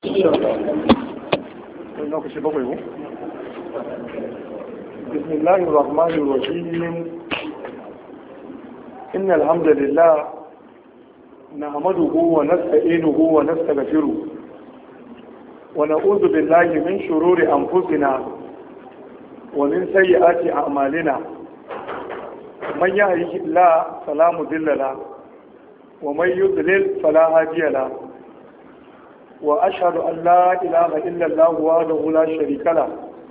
بسم الله الرحمن الرحيم إن الحمد لله نحمده ونستعينه ونستغفره ونعوذ بالله من شرور أنفسنا ومن سيئات أعمالنا من يهده الله فلا مضل له ومن يضلل فلا هادي له وأشهد أن لا إله إلا الله وحده لا شريك له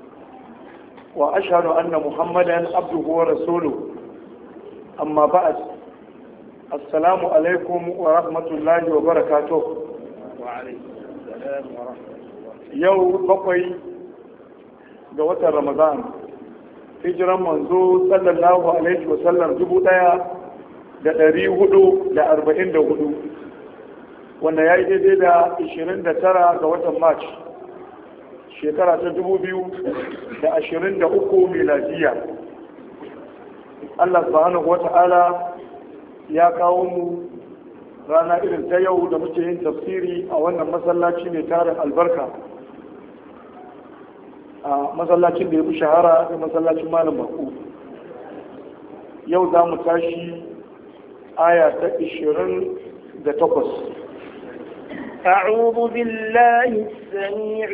وأشهد أن محمدا عبده ورسوله أما بعد السلام عليكم ورحمة الله وبركاته وعليكم السلام ورحمة الله. يوم بقي جوات رمضان hijiran manzo sallallahu alaihi wasallam 1444 wanda ya yi daidai da 29 ga watan march shekara ta 2023 miladiya. Allah subhanahu wata'ala ya kawo mu rana irin ta yau da muke yin tafsiri a wannan masallaci mai tarin albarka, a masallacin da ya fi shahara da masallacin malam baku. Yau za mu tashi aya ta 28. أعوذ بالله السميع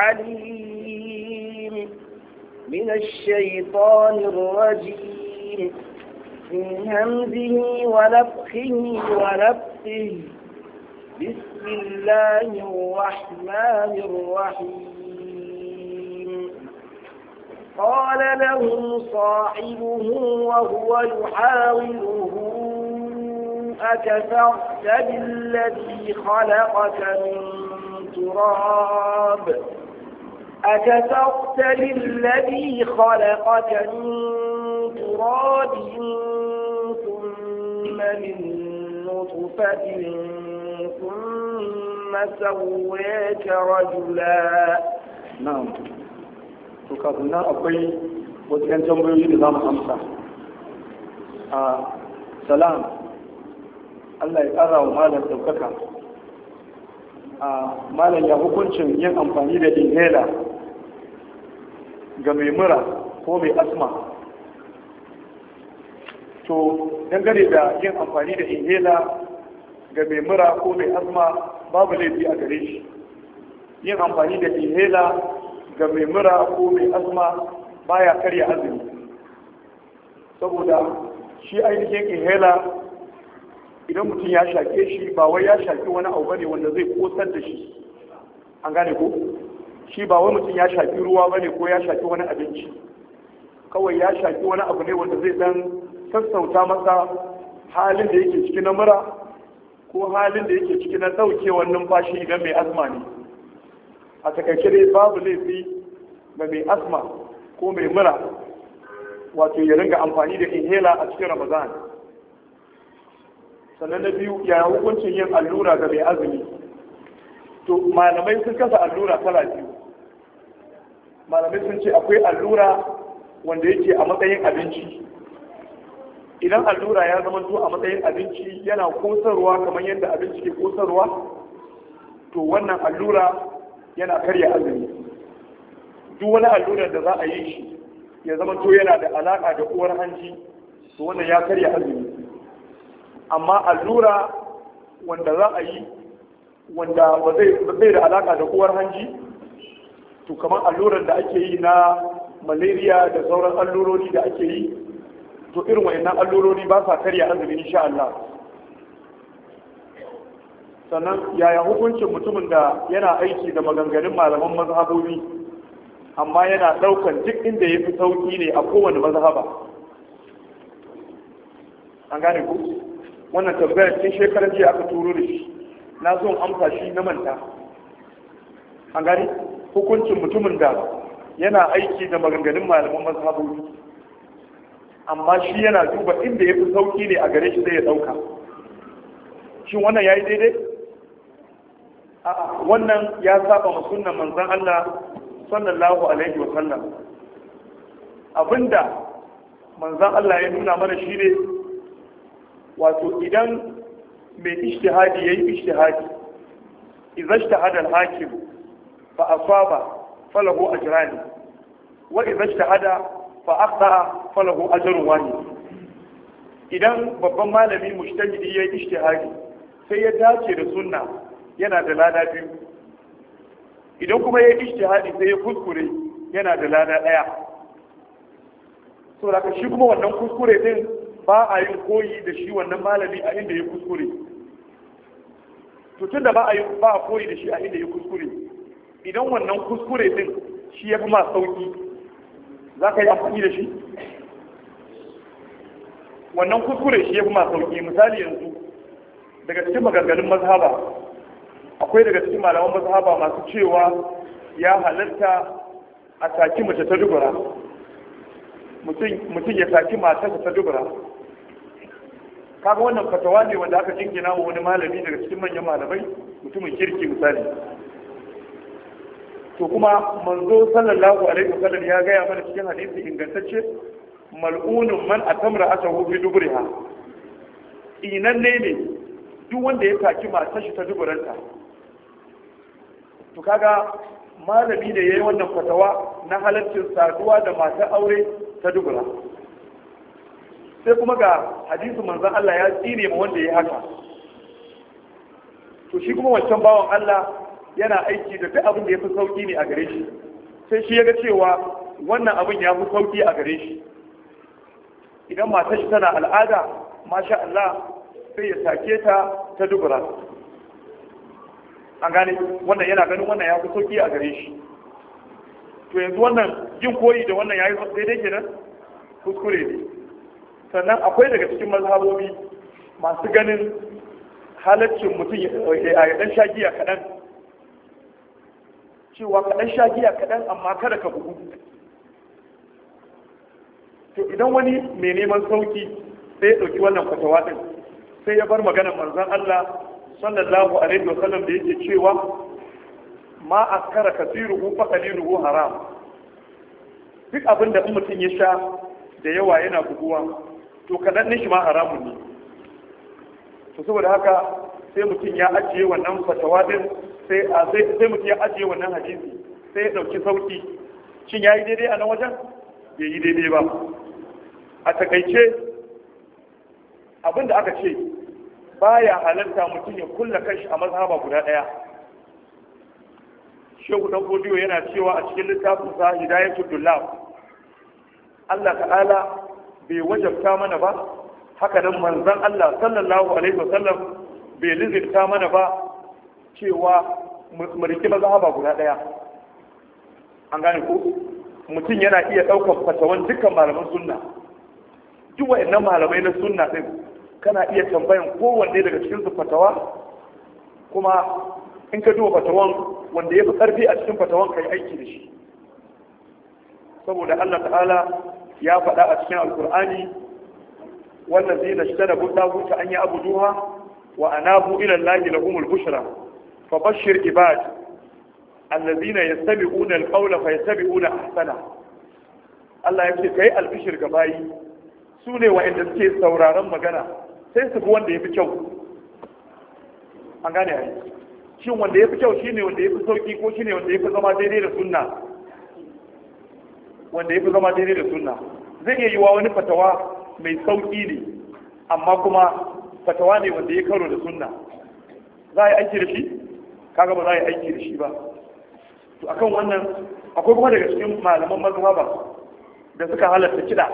العليم من الشيطان الرجيم من همزه ونفخه ونفثه. بسم الله الرحمن الرحيم. قال له صاحبه وهو يحاوره أكفرت بالذي خلقك من تراب ثم من نطفة ثم سويك رجلا. نعم. tukafina akwai wasu 'yan tambayoyi da za mu amsa. Salam, Allah ya ƙara wa malam ɗaukaka. Malam ya hukuncin yin amfani da inhaler ga mai mura ko mai asma. To, dangane da yin amfani da inhaler ga mai mura ko mai asma babu laifi a gare shi. Yin amfani da inhaler ga mai mura ko mai asma baya karya azumi, saboda shi ainihin inhaler idan mutum ya shaƙe shi ba wai ya shaƙi wani abu bane wanda zai kosar da shi, an gane ko? Shi ba wai mutum ya shaƙi ruwa bane ko ya shaƙi wani abinci, kawai ya shaƙi wani abu ne wanda zai dan sassauta masa halin da yake ciki na mura ko halin da yake ciki na ɗaukewar numfashi idan mai asma ne. A takaice dai babu laifi ga mai asma ko mai mura wato ya ringa amfani da inhaler a cikin Ramadan. Sannan na biyu, yaya hukuncin yin allura ga mai azumi? To malamai sun kasa allura kala biyu. Malamai sun ce akwai allura wanda yake a matsayin abinci. Idan allura ya zama to a matsayin abinci yana kosarwa kamar yadda abinci ke kosarwa, to wannan allura yana karya azumi. Duk wani allurar da za a yi shi ya zama to yana da alaka da uwar hanji, to wannan ya karya azumi. Amma allura wanda za a yi wanda ba zai da alaka da uwar hanji, to kamar allurar da ake yi na malaria da sauran allurori da ake yi, to irin wayannan allurori ba sa karya azumi insha Allah. Sannan yaya hukuncin mutumin da yana aiki da maganganun malaman mazhabobi amma yana daukan duk inda ya fi sauki ne a kowane mazhaba? An gane ku? Wannan tambayar cikin shekarar jiya aka turo da shi, na so amsa shi na manta. An gane hukuncin mutumin da yana aiki da maganganun malaman mazhabobi amma shi yana duba inda ya fi sauki ne a gare shi zai ya dauka. Shin wannan ya yi daidai? A'a, wannan ya saba ma sunnan manzon Allah sallallahu alaihi wa sallam. Abinda manzon Allah ya nuna mana shi ne wato idan mai ijtihadi yayi ijtihadi, idza ijtahada al-hakim fa asaba falahu ajrani wa idza ijtahada fa akhta falahu ajrun wahid. Idan babban malami mujtahidi yayi ijtihadi sai ya dace da sunna yana da lada biyu, idan kuma yayi ijtihadi sai ya kuskure yana da lada daya. So da shi kuma wannan kuskure din ba a yin koyi da shi wannan malami a inda ya kuskure. To tunda ba a koyi da shi a inda ya kuskure, idan wannan kuskure din shi ya fi ma sauki, za ka yi amfani da shi? Wannan kuskure shi ya fi ma sauki. Misali yanzu daga cikin maganganun mazhaba akwai daga cikin malaman mazhaba masu cewa ya halatta a saki mace ta dubura, mutum ya saki matarsa ta dubura. Kaga wannan fatawa ne wanda aka jingina wa wani malami daga cikin manyan malamai, mutumin kirki misali. To kuma manzo sallallahu alaihi wasallam ya gaya mana cikin hadisi ingantacce, mal'unun man atamra atahu bi dubriha. Inan ne duk wanda ya saki matar shi ta duburanta. To kaga malami da yayi wannan fatawa na halaccin saduwa da matar aure ta dubura. Sai kuma ga hadisi manzon Allah ya tsine ma wanda ya haka. To shi kuma wancan bawan Allah yana aiki da duk abin da ya fi sauki ne a gare shi, sai shi ya ga cewa wannan abin ya fi sauki a gare shi. Idan matar shi tana al'ada, masha Allah, sai ya sake ta dubura. An gane wannan yana ganin wannan ya fi sauki a gare shi. To yanzu wannan yin koyi da wannan ya yi daidai kenan? Kuskure ne. Sannan akwai daga cikin mazhabobi masu ganin halaccin mutum ya dan sha giya kaɗan, cewa kaɗan sha giya kaɗan amma kada ka bugu. To idan wani mai neman sauki sai ya ɗauki wannan fatawa ɗin, sai ya bar maganar manzon Allah sallallahu alaihi wasallam da yake cewa ma askara kasiruhu fa qaliluhu haram. Duk abin da mutum ya sha da yawa yana buguwa, to kaɗan ne shi ma haramun ne. To saboda haka sai mutum ya ajiye wannan fatawa din, sai mutum ya ajiye wannan hadisi, sai ya ɗauki sauki. Shin ya yi daidai a nan wajen? Bai yi daidai ba. A takaice abin da aka ce baya halarta mutum ya kulla kashi a mazhaba guda ɗaya. Shehu dan Fodiyo yana cewa a cikin littafin sa Hidayatul Dullab, Allah ta'ala bai wajabta mana ba, haka nan manzon Allah sallallahu alaihi wasallam bai lizirta mana ba cewa mu riki mazhaba guda ɗaya. An gane ko mutum yana iya ɗaukar fatawan dukkan malaman sunna. Duk wa'annan malamai na sunna din kana iya tambayan kowanne daga cikin su fatawa, kuma in ka duba fatawan wanda ya fi ƙarfi a cikin fatawan ka yi aiki da shi. Saboda Allah ta'ala ya faɗa a cikin alkur'ani, wannan zai na shi tana buɗa an yi abu duha wa anabu ila lahi lahumul bushra fa bashir ibad allazina yastabi'una alqawla fa yastabi'una ahsana. Allah ya ce kai albishir ga bayi, su ne wa'anda suke sauraron magana sai su bi wanda ya fi kyau. An gane ai, shin wanda ya fi kyau shine wanda ya fi sauki ko shine wanda ya fi zama daidai da sunna? Wanda ya fi zama daidai da sunna. Zai iya yiwa wani fatawa mai sauki ne, amma kuma fatawa ne wanda ya karo da sunna. Za a yi aiki da shi? Kaga ba za a yi aiki da shi ba. To akan wannan akwai kuma daga cikin malaman mazhaba da suka halatta kiɗa,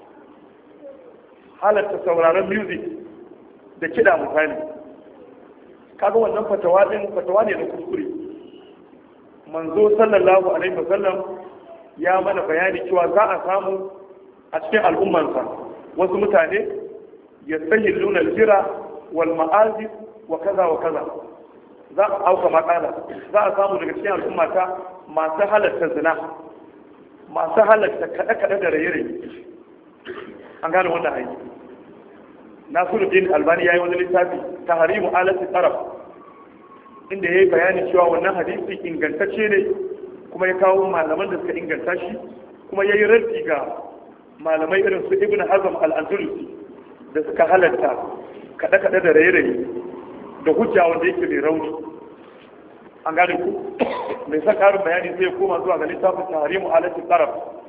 halatta sauraron music da kiɗa misali. Kaga wannan fatawa din fatawa ne na kuskure. Manzo sallallahu alaihi wasallam ya mana bayani cewa za a samu a cikin al'ummansa wasu mutane ya sahilluna al-jira wal ma'azif wa kaza wa kaza. Za a auka makala, za a samu daga cikin al'ummata masu halatta zina, masu halatta kaɗe-kaɗe da raye-raye. An gane wannan aiki. Nasiruddin Albani ya yi wani littafi ta harimu alati taraf, inda ya yi bayani cewa wannan hadisi ingantacce ne, kuma ya kawo malaman da suka inganta shi, kuma ya yi raddi ga malamai irin su Ibn Hazm al-Andalusi da suka halatta kaɗe-kaɗe da raye-raye da hujja wanda yake mai rauni. an gane ku mai son karin bayani zai koma zuwa ga littafin tahrimu alati taraf.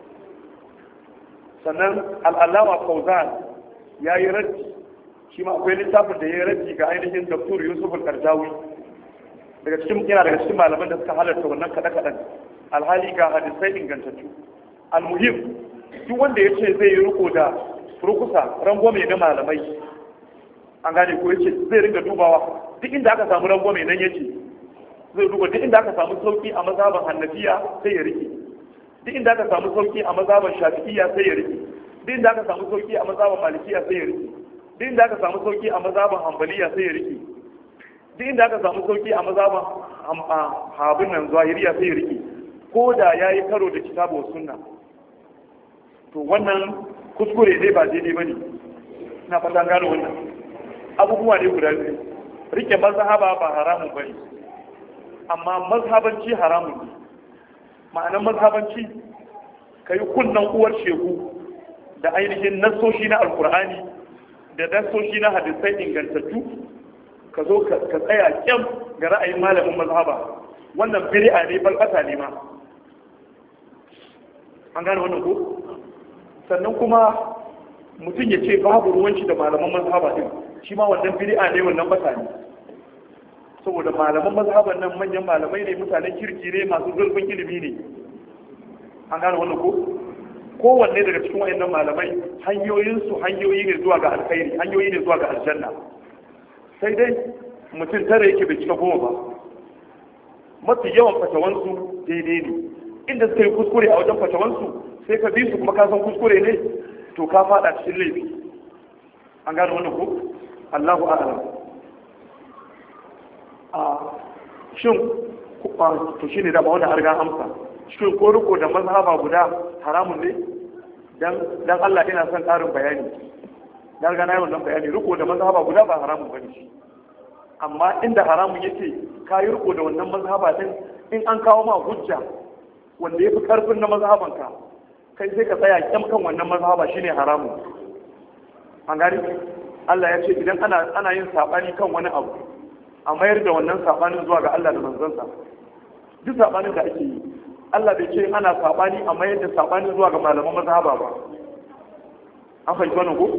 Sannan al'allama Fauzan ya yi raddi, shi ma akwai littafin da ya yi raddi ga ainihin Dr. Yusuf al-Karjawi yana daga cikin malaman da suka halarta wannan kaɗe-kaɗen, alhali ga hadisai ingantattu. Almuhim, duk wanda ya ce zai yi riko da rukusa rangwame na malamai, an gane ko ya ce zai ringa dubawa duk inda aka samu rangwame nan ya ce zai duba duk inda aka samu sauki a mazhaban Hanafiya sai ya rike, duk inda aka samu sauki a mazhaban Shafi'iyya sai ya rike, duk inda aka samu sauki a mazhaban Malikiyya sai ya rike, duk inda aka samu sauki a mazhaban Hanbaliyya sai ya rike, duk inda aka samu sauki a mazhaban Habin nan Zahiriyya sai ya rike, ko da yayi karo da kitabu sunna. To wannan kuskure ne ba daidai bane, ina fata gano wannan abubuwa ne guda biyu. Rike mazhaba ba haramun bane, amma mazhabanci haramun ne. Ma'anar mazhabanci ka yi kunnan uwar shegu da ainihin nassoshi na alkur'ani da nassoshi na hadisai ingantattu, ka zo ka tsaya kyam ga ra'ayin malamin mazhaba, wannan bid'a ne balbata ne ma, an gane wannan ko? Sannan kuma mutum ya ce babu ruwanci da malaman mazhaba din, shi ma wannan bid'a ne, wannan bata ne. Saboda malaman mazhaban nan manyan malamai ne, mutanen kirki ne, masu zurfin ilimi ne, an gane wannan ko? Kowanne daga cikin wayannan malamai hanyoyinsu hanyoyi ne zuwa ga alkhairi, hanyoyi ne zuwa ga aljanna. Sai dai mutum tare yake bai cika goma ba. Mafi yawan fatawansu daidai ne, inda suka yi kuskure a wajen fatawansu sai ka bi su kuma ka san kuskure ne, to ka fada cikin laifi, an gane wannan ko? Allahu a'lam. Shin to shine da ba wanda har ga amsa, shin ko riko da mazhaba guda haramun ne? Dan Allah ina son ƙarin bayani. Dan ga nayi wannan bayani, riko da mazhaba guda ba haramun bane shi. Amma inda haramun yake kai riko da wannan mazhaba din, in an kawo ma hujja wanda yafi karfin na mazhabanka, kai sai ka tsaya kyam kan wannan mazhaba, shine haramun. An gani Allah ya ce idan ana yin sabani kan wani abu, a mayar da wannan sabanin zuwa ga Allah da manzansa. Duk sabanin da ake yi, Allah bai ce ana sabani a mayar da sabanin zuwa ga malaman mazhaba ba. An fahimci wannan ko?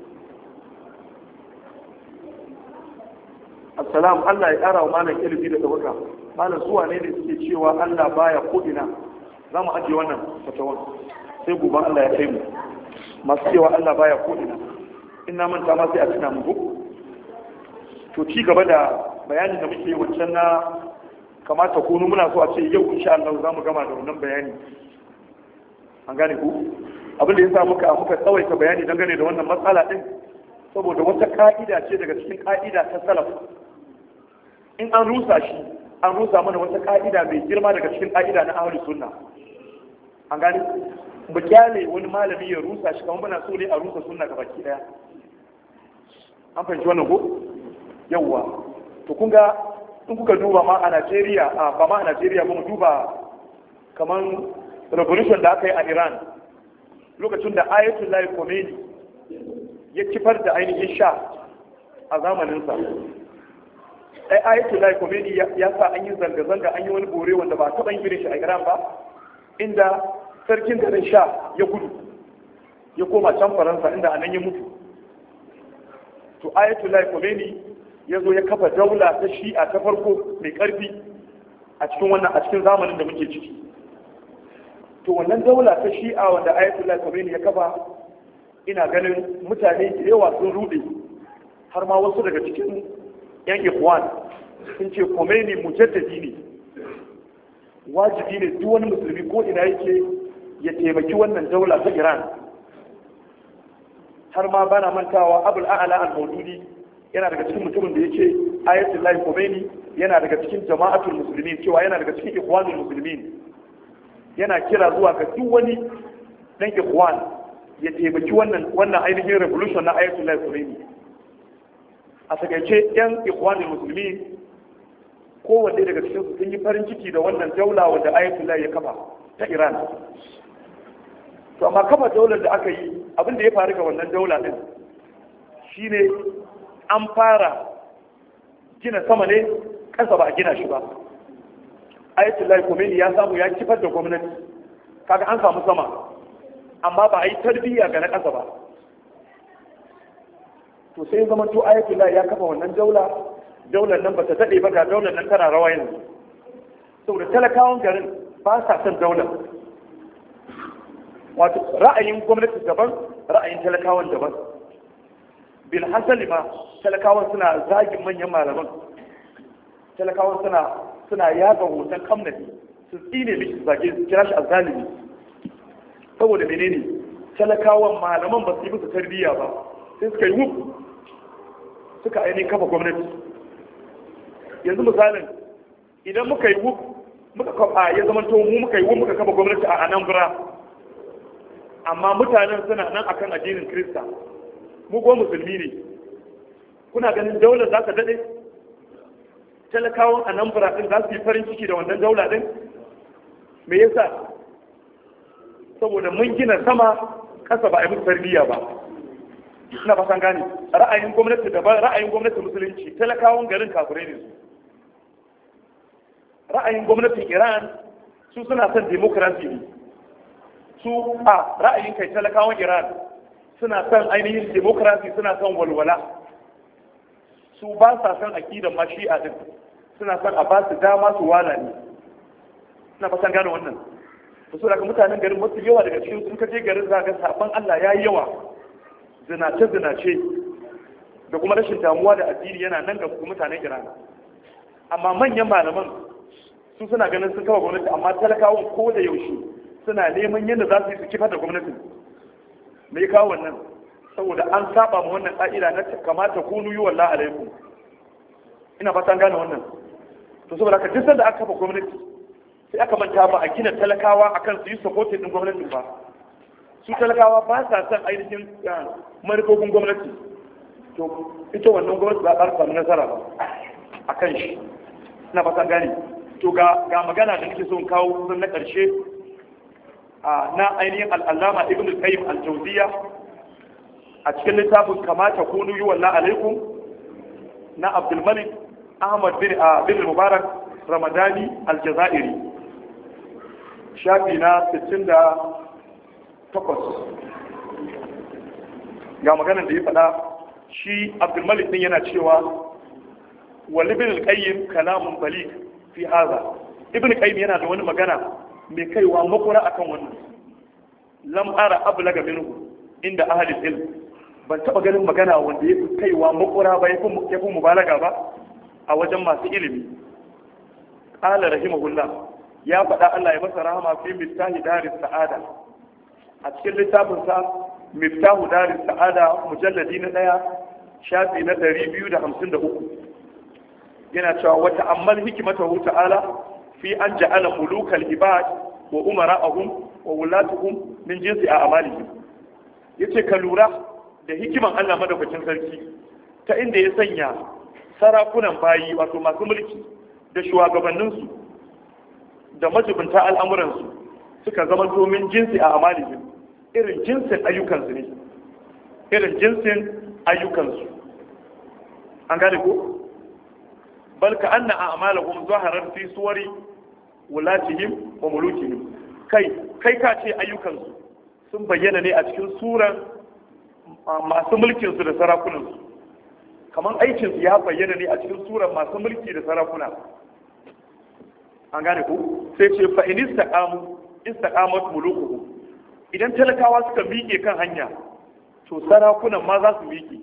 Assalam, Allah ya ƙara wa malam ilimi da tawaka. Malam suwa ne da suke cewa Allah baya ko'ina, za mu ajiye wannan fatawan sai gobe Allah ya kai mu. Masu cewa Allah baya ko'ina, ina manta ma sai a tuna mu. To ci gaba da bayanin da muke wancan na kamata kunu, muna so a ce yau insha Allah za mu gama da wannan bayani, an gane ku? Abin da ya sa muka tsawaita bayani dangane da wannan matsala din, saboda wata ka'ida ce daga cikin ka'ida ta salaf. In an rusa shi, an rusa mana wata ka'ida mai girma daga cikin ka'ida na ahlus sunna, an gane? Mu kyale wani malami ya rusa shi kamar muna so ne a rusa sunna gabaki daya. An fahimci wannan ko? Yawwa. To kun ga in kuka duba ma a Najeriya, ba ma a Najeriya ba, mu duba kamar revolution da aka yi a Iran lokacin da Ayatollah Khomeini ya kifar da ainihin sha a zamaninsa. Ayatollah Khomeini ya sa an yi zanga-zanga, an yi wani bore wanda ba taɓa yin irin shi a Iran ba, inda sarkin garin sha ya gudu ya koma can Faransa, inda anan ya mutu. To Ayatollah Khomeini ya zo ya kafa daula ta shi'a ta farko mai ƙarfi a cikin zamanin da muke ciki. To wannan daula ta shi'a wanda Ayatollah Khomeini ya kafa, ina ganin mutane da yawa sun rude, har ma wasu daga cikin yan ikhwan sun ce Khomeini mujaddadi ne, wajibi ne duk wani musulmi ko ina yake ya taimaki wannan daula ta Iran. Har ma bana mantawa Abul A'la al-Maududi yana daga cikin mutumin da yake Ayatollah Khomeini yana daga cikin jama'atul muslimin, cewa yana daga cikin ikhwanul muslimin, yana kira zuwa ga duk wani dan ikhwan ya taimaki wannan ainihin revolution na Ayatollah Khomeini. A takaice yan ikhwanul muslimin kowanne daga cikin su sun yi farin ciki da wannan daula wanda Ayatollah ya kafa ta Iran. To amma kafa daular da aka yi, abin da ya faru ga wannan daula din shine an fara gina sama ne, ƙasa ba a gina shi ba. Ayatollah Khomeini ya samu ya kifar da gwamnati, kaga an samu sama, amma ba a yi tarbiyya ga na ƙasa ba. To sai zama to Ayatollah ya kafa wannan daular nan ba ta daɗe ba, ga daular nan tana rawa yanzu, saboda talakawan garin ba sa son daular. Wato ra'ayin gwamnati daban, ra'ayin talakawan daban. Bil hasali ma talakawan suna zagin manyan malaman, talakawan suna yaga hoton kamnati, su tsine mishi zage, su kira shi azzalimi. Saboda menene? Talakawan malaman ba su yi musu tarbiyya ba, sai suka yi wuf, suka ainihin kafa gwamnati. Yanzu misalin, idan muka yi wuf, muka kafa ya zama to mu muka yi wuf muka kafa gwamnati a Anambra, amma mutanen suna nan akan addinin Kirista, mu ko musulmi ne, kuna ganin daular za ta daɗe? Talakawan Anambra ɗin za su yi farin ciki da wannan daula ɗin? Me yasa? Saboda mun gina sama, ƙasa ba a yi musu tarbiyya ba. Ina fatan gane, ra'ayin gwamnati daban, ra'ayin gwamnati musulunci, talakawan garin kafirai ne su. Ra'ayin gwamnatin Iran su suna son demokrasi ne. Su a ra'ayin kai talakawan Iran suna son ainihin demokrasi, suna son walwala. Su ba sa son akidan ma shi'a din, suna son a ba su dama su wala ne. Ina fatan gane wannan. To so daga mutanen garin masu yawa daga cikin sun kaje garin za ga saban Allah yayi yawa, zinace da kuma rashin damuwa da addini yana nan ga mutanen Iran. Amma manyan malaman su suna ganin sun kawo gwamnati, amma talakawan ko da yaushe suna neman yadda za su yi su kifar da gwamnatin. Me ya kawo wannan? Saboda an saba ma wannan ƙa'ida na kamata kunu yi wallahi alaikum. Ina fatan gane wannan. To saboda haka duk sanda aka kafa gwamnati sai aka manta ba a gina talakawa akan su yi supporting din gwamnatin ba. Su talakawa ba sa son ainihin manufofin gwamnati. To ita wannan gwamnati ba za ta samu nasara ba a kan shi. Ina fatan gane. To ga magana da nake so in kawo kusan na ƙarshe na ainihin al'allama ibn al-qayyim al-jawziyya a cikin littafin kamata kunu yi wallahi alaikum na Abdul Malik Ahmad bin Mubarak Ramadani al-Jazairi, shafi na 68. Ga maganar da ya faɗa shi Abdul Malik din yana cewa wal ibn al-qayyim kalamun balik fi hadha. Ibn qayyim yana da wani magana mai kaiwa makura akan wannan. Lam ara ablaga minhu inda ahli ilm. Ban taba ganin magana wanda ya fi kaiwa makura ba, ya fi mubalaga ba a wajen masu ilimi. Qala rahimahullah, ya faɗa Allah ya masa rahama fi miftahi daris sa'ada, a cikin littafin sa miftahu daris sa'ada mujalladi na 1 shafi na 253, yana cewa wata ammal hikmatahu ta'ala fi an ja'ala mulukal ibad wa umara'ahum wa wulatuhum min jinsi a'malihim. Yace ka lura da hikiman Allah madaukakin sarki ta inda ya sanya sarakunan bayi, wato masu mulki da shugabanninsu da majibinta al'amuransu suka zama domin jinsi a amalihim, irin jinsin ayyukansu ne, irin jinsin ayyukansu. An gane ko? bal ka anna a'malahum zaharat fi suwari wulatihim wa mulukihim. Kai ka ce ayyukansu sun bayyana ne a cikin suran masu mulkinsu da sarakunansu, kamar aikinsu ya bayyana ne a cikin suran masu mulki da sarakuna. An gane ku? Sai ce fa in istaqamat mulukuhum, idan talakawa suka miƙe kan hanya to sarakunan ma za su miƙe.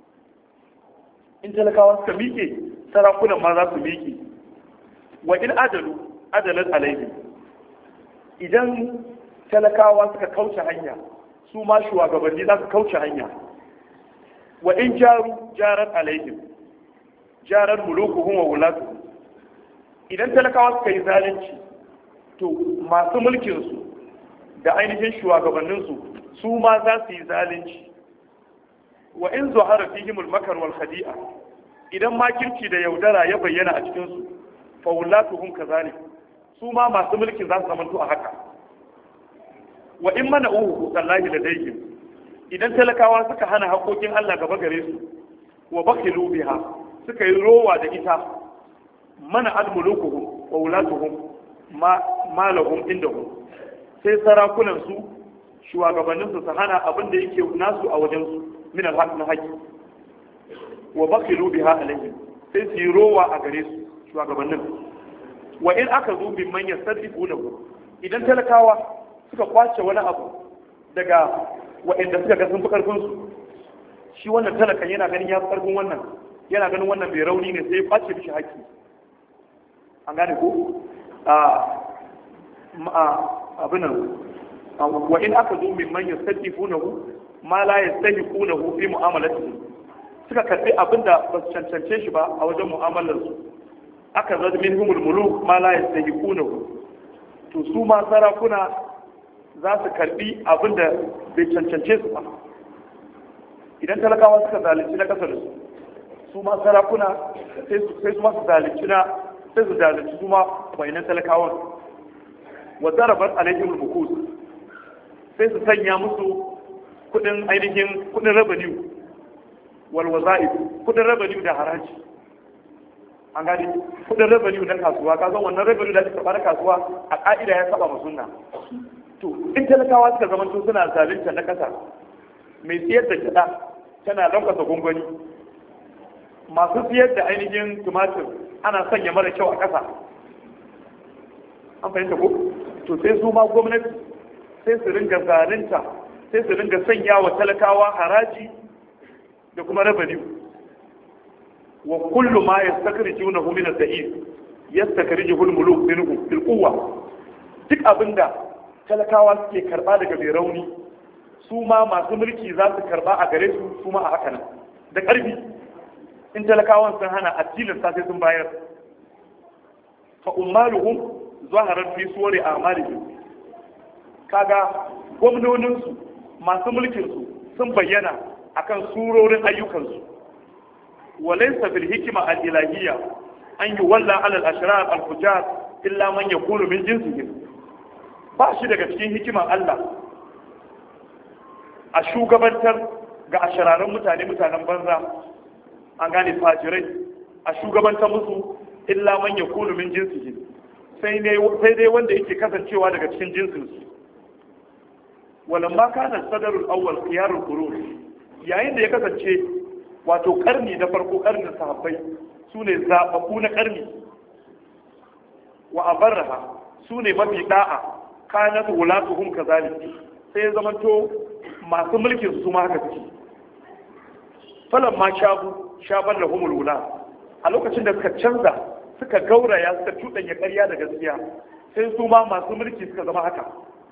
In talakawa suka miƙe sarakunan ma za su miƙe. Wa in adalat alaihim, idan talakawa suka kauce hanya su ma shugabanni za su kauce hanya. Wa in jarar alaihim jarar mulukuhum wa wulatuhum, idan talakawa suka yi zalunci to masu mulkinsu da ainihin shugabanninsu su ma za su yi zalunci. Wa in zuhara fihim al-makar wal khadi'a, idan makirci da yaudara ya bayyana a cikinsu fa wulatuhum kazalik, su ma masu mulkin za su zamanto a haka. Wa in mana'uhu sallahi ladayhim, idan talakawa suka hana haƙoƙin Allah gaba gare su wa bakhilu biha, suka yi rowa da ita, mana al-mulukuhum wa wulatuhum, malahum indahum, sai sarakunan su shugabannin su hana abin da yake nasu a wajen su min alhaq na haƙi wa baqilu biha alayhi, sai su yi rowa a gare su shugabannin. wa in aka zo bin man yastadifunahu, idan talakawa suka kwace wani abu daga wa'anda suka ga sun fi karfin su, shi wannan talakan yana ganin ya fi karfin wannan, yana ganin wannan bai rauni ne, sai ya kwace mishi haƙi. an gane ko abinan wa in aka zo min man yastadifunahu ma la yastahiqunahu fi mu'amalatihi, suka karbi abinda ba su cancance shi ba a wajen mu'amalar su, aka zai minhumul muluk ma la yastahiqunahu, to su ma sarakuna za su karbi abinda bai cancance su ba. idan talakawa suka zalunci na kasar su ma sarakuna sai su ma su zalunci sai su zalunci su ma bayanan talakawan. wa zarabat alaihim bukus, sai su sanya musu kudin ainihin kudin revenue wal waza'ib, kudin revenue da haraji. an gani kudin revenue na kasuwa, ka san wannan revenue da ake karɓa na kasuwa a ka'ida ya saba sunna. to in talakawa suka zama suna zalunta na kasa, mai siyar da kiɗa tana ɗaukasa gwangwani, masu siyar da ainihin tumatir ana sanya mara kyau a ƙasa. an fahimta ko? to sai su ma gwamnati sai su ringa zalunta, sai su ringa sanya wa talakawa haraji da kuma revenue. wa kullu ma yastakrijunahu min al-da'if yastakrijuhu al-muluk minhu bil quwwa, duk abinda talakawa suke karba daga mai rauni, su ma masu mulki za su karba a gare su ma a haka nan da ƙarfi. in talakawan sun hana addinin sa sai sun bayar. fa ummaluhum zaharat fi suwari a'malihim, kaga gwamnonin su masu mulkin su sun bayyana akan surorin ayyukan su. walaysa bil hikma al ilahiyya an yuwalla ala al ashrar al fujar illa man yakunu min jinsihim, ba shi daga cikin hikiman Allah a shugabantar ga ashiraran mutanen banza, an gane fajirai, a shugabantar musu illa man yakunu min jinsihi, sai dai wanda yake kasancewa daga cikin jinsinsu. walamma kana sadarul awwal khiyarul qurun, yayin da ya kasance wato karni na farko, karnin sahabbai sune zababbu na karni, wa abarraha sune mafi da'a, kanat wulatuhum kazalik, sai zamanto masu mulkin su ma haka suke. falan ma shaban da humul wula, a lokacin da suka canza, suka gauraya, suka cuɗanya ƙarya da gaskiya, sai su ma masu mulki suka zama haka.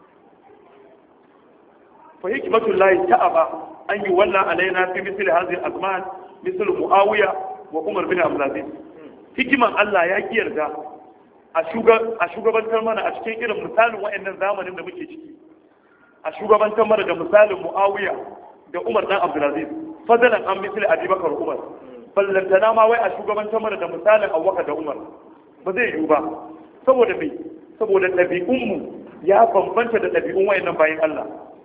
fa hikmatul lahi ta'aba an yi walla alaina fi misl hadhihi al-azman misl muawiya wa umar bin abdul aziz. hikiman Allah ya ki yarda a shugabantar mana a cikin irin misalin wa'annan zamanin da muke ciki, a shugabantar mana da misalin muawiya da umar dan abdul aziz, fadalan an misali abubakar umar, ballantana ma wai a shugabantar mana da misalin abubakar da umar, ba zai yiwu ba. saboda mai, saboda ɗabi'unmu ya bambanta da ɗabi'un wayannan bayan Allah.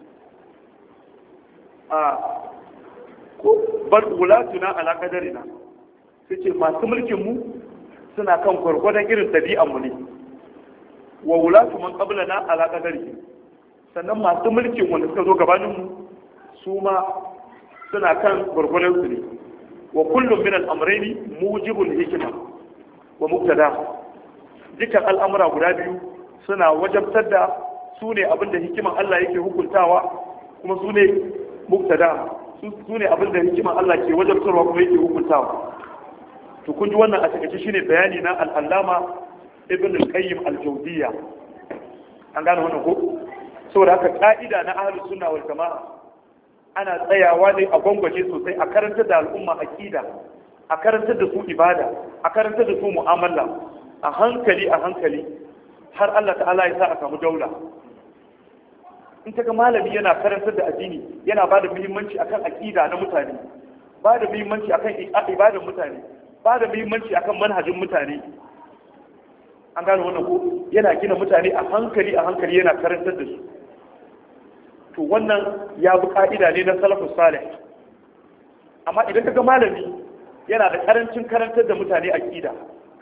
ko bar wulatuna ala qadarina, sai ce masu mulkin mu suna kan gwargwadon irin ɗabi'anmu ne. wa wulatu man qablana ala qadari, sannan masu mulkin wanda suka zo gabaninmu su ma suna kan gwargwadon su ne. wa kullum min al-amrayni mujibul hikma wa muqtada, dukkan al'amura guda biyu suna wajabtar da su ne abinda hikiman Allah yake hukuntawa, kuma su ne muqtada, su ne abinda hikiman Allah ke wajabtarwa kuma yake hukuntawa. to kun ji wannan a takaice shine bayani na al-allama ibn al-qayyim al-jawziyya. an gane wannan ko? saboda haka ka'ida na ahlus sunna wal jama'a ana tsayawa ne a gwangwaje sosai, a karantar da al'umma aqida, a karantar da su ibada, a karantar da su mu'amala, a hankali har Allah ta'ala ya sa a samu daula. in ta ga malami yana karantar da addini, yana ba da muhimmanci akan aqida na mutane, ba da muhimmanci akan ibadan mutane, ba da muhimmanci akan manhajin mutane, an gane wannan ko? yana gina mutane a hankali yana karantar da su. to wannan ya bi ka'ida ne na salafus salih. amma idan kaga malami yana da karancin karantar da mutane aqida,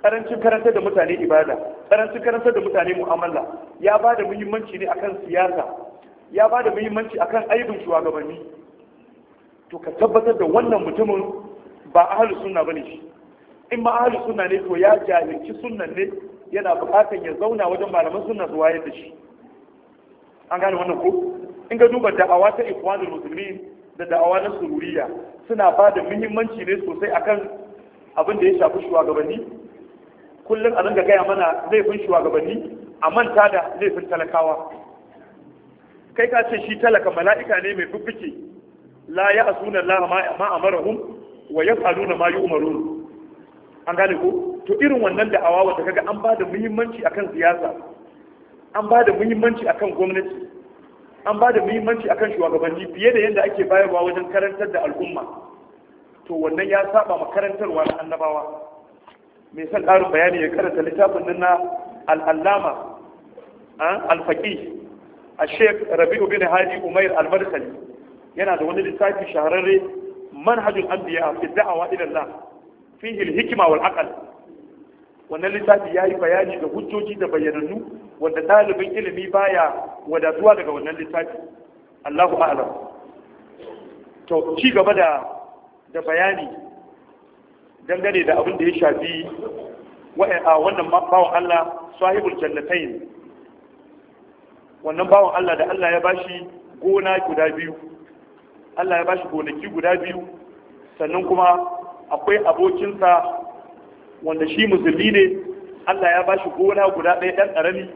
karancin karantar da mutane ibada, karancin karantar da mutane mu'amala, ya ba da muhimmanci ne akan siyasa, ya ba da muhimmanci akan aibin shugabanni, to ka tabbatar da wannan mutumin ba ahlus sunna bane shi. In ma ahlus sunna ne to ya jahilci sunnan ne, yana buƙatar ya zauna wajen malaman sunna su wayar da shi. An gane wannan ko? In ga duba da'awa ta ikhwanul muslimin da da'awa na sururiya suna ba da muhimmanci ne sosai akan abin da ya shafi shugabanni. Kullum a dinga gaya mana laifin shugabanni a manta da laifin talakawa. Kai ka ce shi talaka mala'ika ne mai bubbuke, la ya asuna Allah ma amarahum wa yaf'aluna ma yu'marun. An gane ko? To irin wannan da'awa wanda kaga an ba da muhimmanci akan siyasa, an ba da muhimmanci akan gwamnati, an ba da muhimmanci akan shugabanni fiye da yadda ake bayarwa wajen karantar da al'umma, to wannan ya saba makarantarwa na annabawa. mai son ƙarin bayani ya karanta littafin nan na al'allama al-faqih al-sheikh rabi'u bin hadi umair al-marsali, yana da wani littafi shahararre manhajul anbiya fi da'awa ila Allah fihi al-hikma wal aql. wannan littafi yayi bayani da hujjoji da bayyanannu wanda dalibin ilimi baya wadatuwa daga wannan littafi. Allahu a'lam. To ci gaba da bayani dangane da abin da ya shafi wannan bawan Allah sahibul jannatain. Wannan bawan Allah da Allah ya bashi gona guda biyu, Allah ya bashi gonaki guda biyu, sannan kuma akwai abokinsa wanda shi musulmi ne, Allah ya bashi gona guda ɗaya ɗan ƙarami.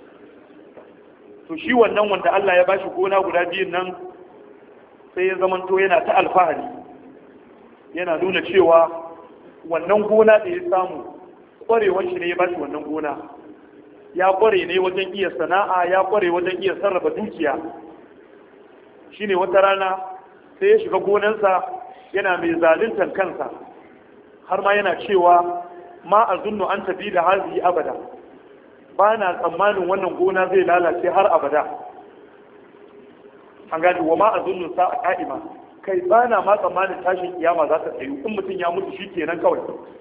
To shi wannan wanda Allah ya bashi gona guda biyun nan sai ya zamanto yana ta alfahari, yana nuna cewa wannan gona da ya samu ƙwarewar shi ne ya bashi wannan gona, ya ƙware ne wajen iya sana'a, ya ƙware wajen iya sarrafa dukiya. Shine wata rana sai ya shiga gonansa yana mai zaluntar kansa, har ma yana cewa ma azunnu an tafi da hazi abada, ba na tsammanin wannan gona zai lalace har abada. An gani wa ma azunnu sa'a ka'ima, kai ba na ma tsammanin tashin kiyama za ta tsayu, in mutum ya mutu shi kenan kawai.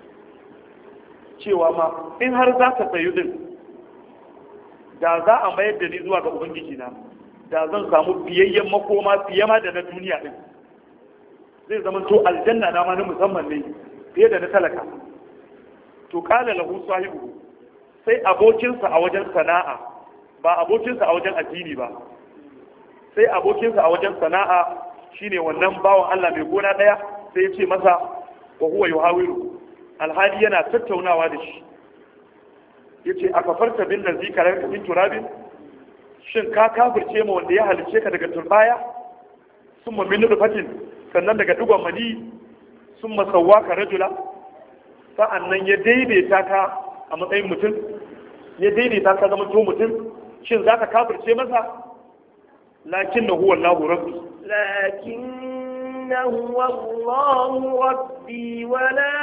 Cewa ma in har za ta tsayu din, da za a mayar da ni zuwa ga ubangiji na, da zan samu fiyayyen makoma fiye ma da na duniya din. Zai zama to aljanna na ma na musamman ne fiye da na talaka. To kala lahu sahibu, sai abokinsa a wajen sana'a, ba abokinsa a wajen addini ba, sai abokinsa a wajen sana'a shine wannan bawan Allah mai gona daya, sai ya ce masa wa huwa yuhawiru, alhali yana tattaunawa da shi, yace akafarta bin ladzi karaka min turabin, shin ka kafirce ma wanda ya halice ka daga turbaya, summa min nutfatin, sannan daga dugon mani, summa sawwaka rajula, sa'annan ya daidaita ka a matsayin mutum, ya daidaita ka zama to mutum, shin zaka kafirce masa? lakinnahu wallahu rabbi, lakinnahu wallahu rabbi wa la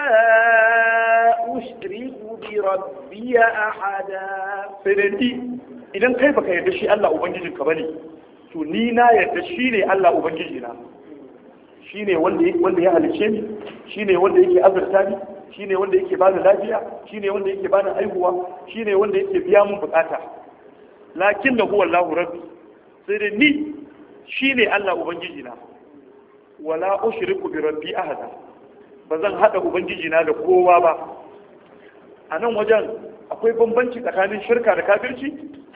ushriku bi rabbi ahada. sai dai idan kai baka yarda shi Allah ubangijin ka bane, to ni na yarda shi ne Allah ubangiji na, shi ne wanda ya halice ni, shi ne wanda yake azurta ni, shi ne wanda yake bani lafiya, shi ne wanda yake bani haihuwa, shi ne wanda yake biya mun bukata. lakinnahu wallahu rabbi, sai dai ni shi ne Allah ubangiji na, wala ushriku bi rabbi ahada, ba zan hada ubangiji na da kowa ba. A nan wajen akwai bambanci tsakanin shirka da kafirci?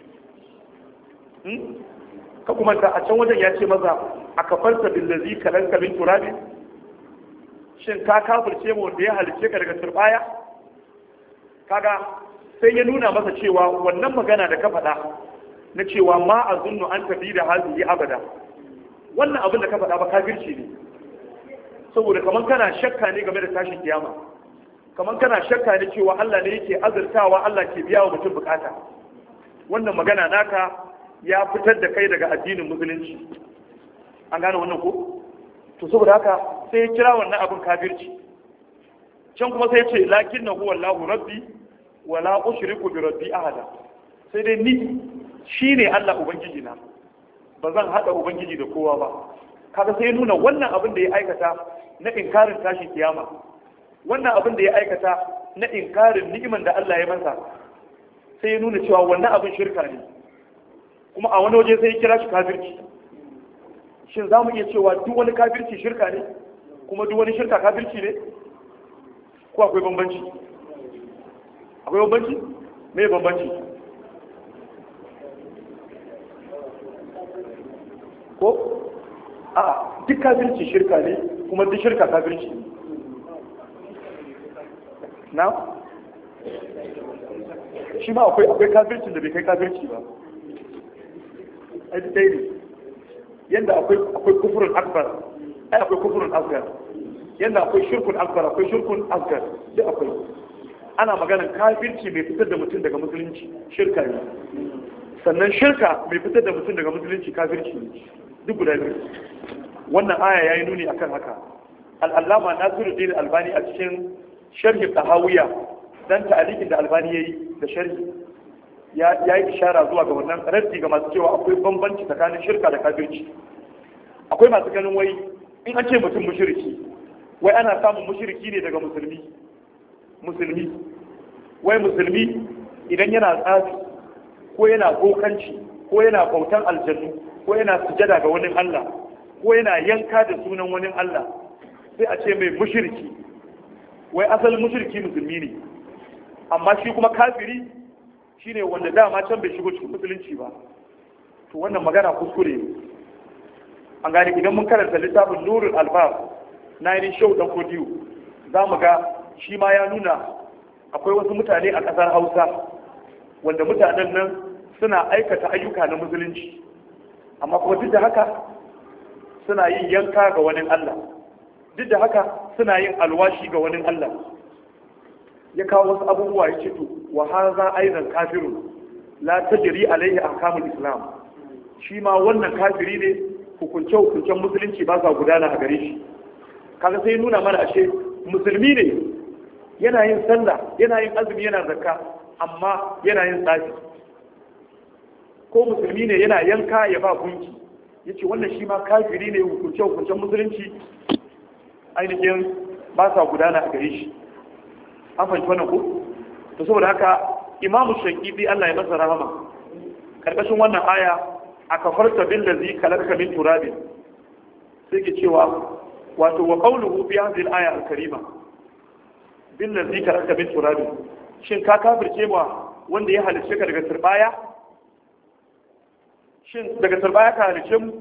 Ka kuma ta a can wajen ya ce maza a kafarta billazi kalanka min turabi, shin ka kafirce mu wanda ya halice ka daga turbaya? Kaga sai ya nuna masa cewa wannan magana da ka faɗa na cewa ma azunnu an tafi da hazihi abada, wannan abin da ka faɗa ba kafirci ne, saboda kaman kana shakka ne game da tashin kiyama, kaman kana shakka ne cewa Allah ne yake azurtawa, Allah ke biya wa mutum bukata. Wannan magana naka ya fitar da kai daga addinin musulunci. An gane wannan ko? To saboda haka sai ya kira wannan abin kafirci. Can kuma sai ya ce lakinnahu wallahu rabbi wala ushriku bi rabbi ahada, sai dai ni shine Allah ubangiji na, ba zan hada ubangiji da kowa ba. Kaga sai nuna wannan abin da ya aikata na inkarin tashin kiyama, wannan abin da ya aikata na inkarin ni'iman da Allah ya masa sai ya nuna cewa wannan abin shirka ne, kuma a wani waje sai ya kira shi kafirci. Shin za mu iya cewa duk wani kafirci shirka ne kuma duk wani shirka kafirci ne, ko akwai bambanci? Akwai bambanci? Me bambanci? Ko a duk kafirci shirka ne kuma duk shirka kafirci ne. Na shi ma akwai kafircin da bai kai kafirci ba. Ai dai ne yanda akwai kufurin akbar, ai akwai kufurin asgar. Yanda akwai shirkun akbar, akwai shirkun asgar, duk akwai. Ana maganar kafirci mai fitar da mutum daga musulunci shirka ne, sannan shirka mai fitar da mutum daga musulunci kafirci ne, duk guda biyu. Wannan aya yayi nuni akan haka. Al-Allama Nasiruddin Albani a cikin sharhi Tahawiya dan ta'alikin da Albani yayi da sharhi ya yi ishara zuwa ga wannan raddi ga masu cewa akwai bambanci tsakanin shirka da kafirci. Akwai masu ganin wai in an ce mutum mushriki, wai ana samun mushriki ne daga musulmi. Wai musulmi idan yana tsafi ko yana bokanci ko yana bautan aljannu ko yana sujada ga wani Allah ko yana yanka da sunan wani Allah sai a ce mai mushriki. Wai asalin mushriki musulmi ne, amma shi kuma kafiri shine wanda dama can bai shigo cikin musulunci ba. To wannan magana kuskure ne. An gani idan mun karanta littafin Nurul Albab na yin shau dan kodiyo za mu ga shi ma ya nuna akwai wasu mutane a ƙasar Hausa wanda mutanen nan suna aikata ayyuka na musulunci, amma kuma duk da haka suna yin yanka ga wani Allah, duk da haka suna yin alwashi ga wani Allah. Ya kawo wasu abubuwa ya ce to wa haza aidan kafirun la tajri alaihi ahkamul islam. Shi ma wannan kafiri ne, hukuncen musulunci ba sa gudana a gare shi. Kaga sai nuna mana ashe musulmi ne, yana yin sallah, yana yin azumi, yana zakka, amma yana yin tsafi. Ko musulmi ne yana yanka ya ba gunki, yace wannan shi ma kafiri ne, hukuncen musulunci ainihin ba sa gudana a gare shi. An fahimci wannan ko? To saboda haka Imamu Shankidi Allah ya masa rahama karkashin wannan aya a kafarta billazi kalaka min turabin sai ke cewa wato wa qawluhu fi hadhihi al-aya al-karima billazi kalaka min turabin, shin ka kafirce mu wanda ya halice ka daga turbaya? Shin daga turbaya ka halice mu?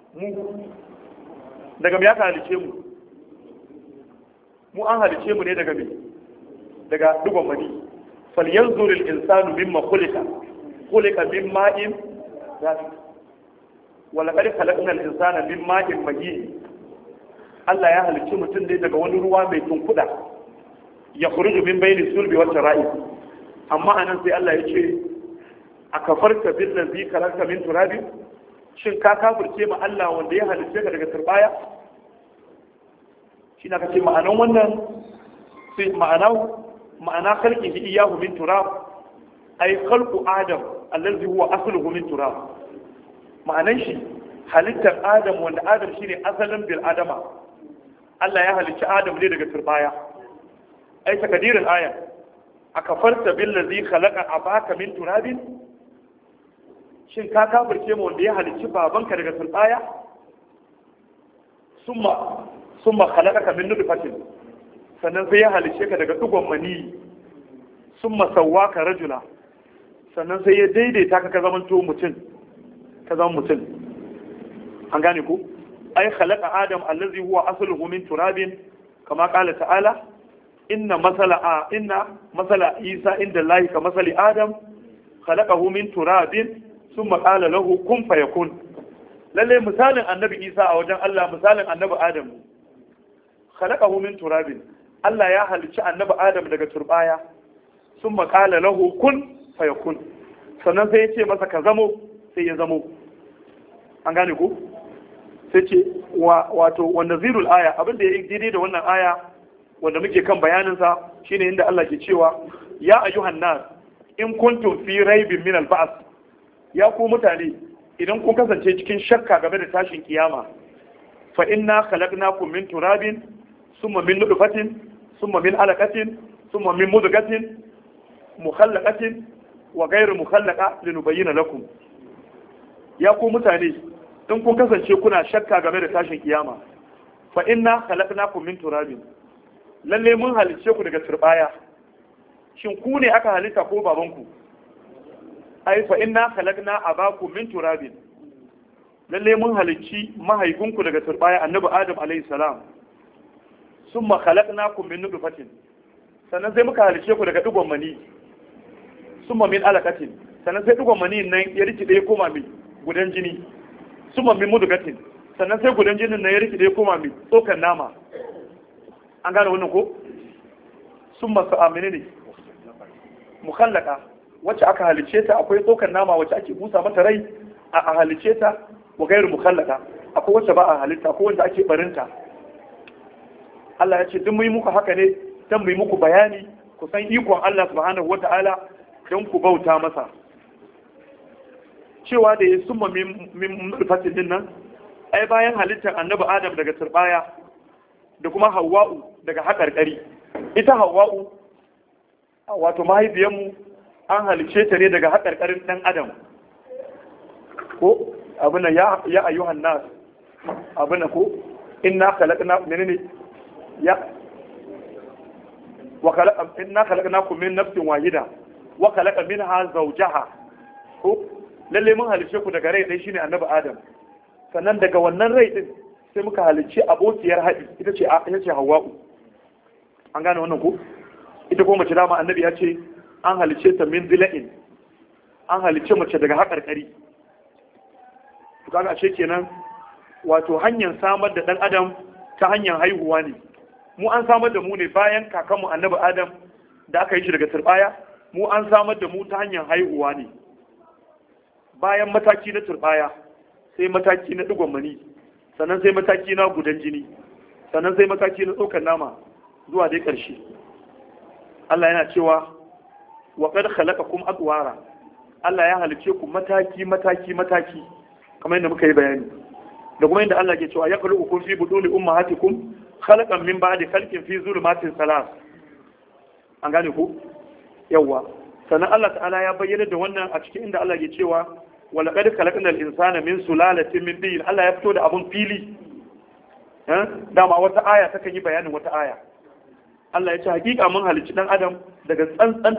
Daga me ya ka halice mu? Mu an halice mu ne daga me? Daga dugon mani. Falyanzur al-insanu mimma khuliqa min ma'in dafiq wa laqad khalaqna al-insana min ma'in mahin. Allah ya halicci mutum dai daga wani ruwa mai tunkuda ya khuruju min bayni sulbi wa tara'i. Amma anan sai Allah ya ce akafarta billazi khalaqaka min turabi, shin ka kafirce ma Allah wanda ya halicce ka daga turbaya? Shi na kace ma'anan wannan sai ma'ana khalqihi iyyahu min turab ay khalqu adam allazi huwa asluhu min turab. Ma'anan shi halittar adam wanda adam shine asalin bil adama. Allah ya halicci adam ne daga turbaya. Ai takadirin aya akafarta billazi khalaqa abaka min turabin, shin ka kafirce mu wanda ya halicci babanka daga turbaya? summa khalaqaka min nutfatin, sannan sai ya halice ka daga dugon mani, summa sawwaka rajula, sannan sai ya daidaita ka zama mutum. An gane ku? Ai khalaqa adam allazi huwa asluhu min turabin, kama qala ta'ala inna masala isa inda lahi ka masali adam khalaqahu min turabin summa qala lahu kun fayakun. Lalle misalin annabi isa a wajen Allah misalin annabi adam, khalaqahu min turabin, Allah ya halicci annabi adam daga turbaya, summa qala lahu kun fayakun, sannan sai ya ce masa ka zamo, sai ya zamo. An gane ku? Sai ce wato wanda zirul aya, abinda ya yi daidai da wannan aya wanda muke kan bayaninsa shine inda Allah ke cewa ya ayyuhan nas in kuntum fi raibin min al-ba'th, ya ku mutane idan kun kasance cikin shakka game da tashin kiyama, fa inna khalaqnakum min turabin summa min nutfatin summa min alaqatin summa min mudghatin mukhallaqatin wa ghayr mukhallaqa linubayyana lakum. Ya ku mutane, in kun kasance kuna shakka game da tashin kiyama, fa inna khalaqnakum min turabin, lalle mun halice ku daga turbaya. Shin ku ne aka halitta ko babanku? Ai fa inna khalaqna abakum min turabin, lalle mun halicci mahaifinku daga turbaya, annabi Adam alayhi salam. Summa khalaqnakum min nutfatin, sannan sai muka halice ku daga digon mani. Summa min alaqatin, sannan sai digon mani nan ya rikide ya koma mai gudan jini. Summa min mudghatin, sannan sai gudan jinin nan ya rikide ya koma mai tsokan nama. An gane wannan ko? Summa sa'amini ne mukhallaka, wacce aka halice ta akwai tsokan nama wacce ake busa mata rai a halice ta, wa gairu mukhallaka akwai wacce ba a halitta ko wanda ake barinta. Allah ya ce duk mu yi muku haka ne dan mu yi muku bayani ku san ikon Allah subhanahu wata'ala don ku bauta masa. Cewa da ya summa min fatin din nan, ai bayan halittar annabi Adam daga turbaya da kuma Hawwa'u daga haƙarƙari. Ita Hawwa'u wato mahaifiyarmu an halice ta ne daga haƙarƙarin ɗan Adam. Ko abin ya ayyuhan nas, abin ko inna khalaqna menene ya wa inna khalaqnakum min nafsin wahida wa khalaqa minha zawjaha. Ko lalle mun halice ku daga rai ɗaya shine annabi Adam, sannan daga wannan rai din sai muka halice abokiyar haɗi ita ce Hawwa'u. An gane wannan ko? Ita ko mace dama annabi ya ce an halice ta min zila'in, an halice mace daga haƙarƙari. To kaga ashe kenan wato hanyar samar da ɗan adam ta hanyar haihuwa ne. Mu an samar da mu ne bayan kakanmu annabi Adam da aka yi shi daga turbaya, mu an samar da mu ta hanyar haihuwa ne. Bayan mataki na turbaya sai mataki na digon mani, sannan sai mataki na gudan jini, sannan sai mataki na tsokan nama zuwa dai ƙarshe. Allah yana cewa wa qad khalaqakum atwara, Allah ya halice ku mataki mataki mataki kamar yadda muka yi bayani. Da kuma yadda Allah ke cewa ya khuluqukum fi buduni ummahatikum khalaqan min ba'di khalqin fi zulumatin salas. An gane ku? Yawwa. Sannan Allah ta'ala ya bayyana da wannan a cikin inda Allah ke cewa wa laqad khalaqnal insana min sulalatin min tin. Allah ya fito da abun fili. Dama wata aya takan yi bayanin wata aya. Allah ya ce hakika mun halicci dan adam daga tsantsan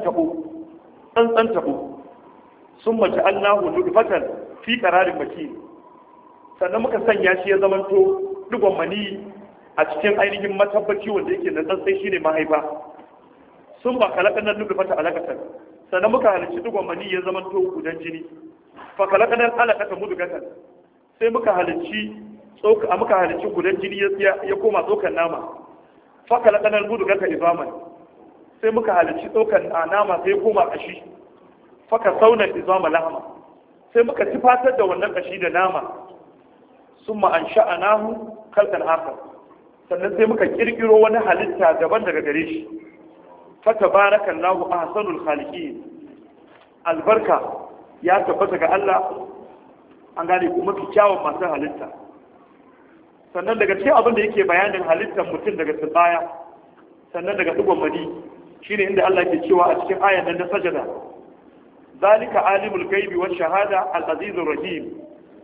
tabo. Summa ja'alnahu nutfatan fi qararin makin. Sannan muka sanya shi ya zamanto digon mani a cikin ainihin matabbaci wanda yake na tsantsai shine mahaifa. Sun ba kalakanar nutfata alaqatan, sannan muka halicci digon mani ya zamanto gudan jini. Fa kalakanar alaqatan mudghatan, sai muka halicci gudan jini ya koma tsokan nama. Fa kalakanar mudghata izaman, sai muka halicci tsokan nama sai ya koma kashi. Fa ka sauna izama lahma, sai muka tifatar da wannan kashi da nama. Summa ansha'anahu khalqan akhar, sannan sai muka kirkiro wani halitta daban daga gare shi. Fa tabarakallahu ahsanul khaliqin, albarka ya tabbata ga Allah, an gane kuma kyawun masu halitta. Sannan daga cikin abin da yake bayanin halittar mutum daga tsibaya, sannan daga digon mani, shine inda Allah ke cewa a cikin ayan nan na sajada, zalika alimul ghaibi wash shahada al-azizur rahim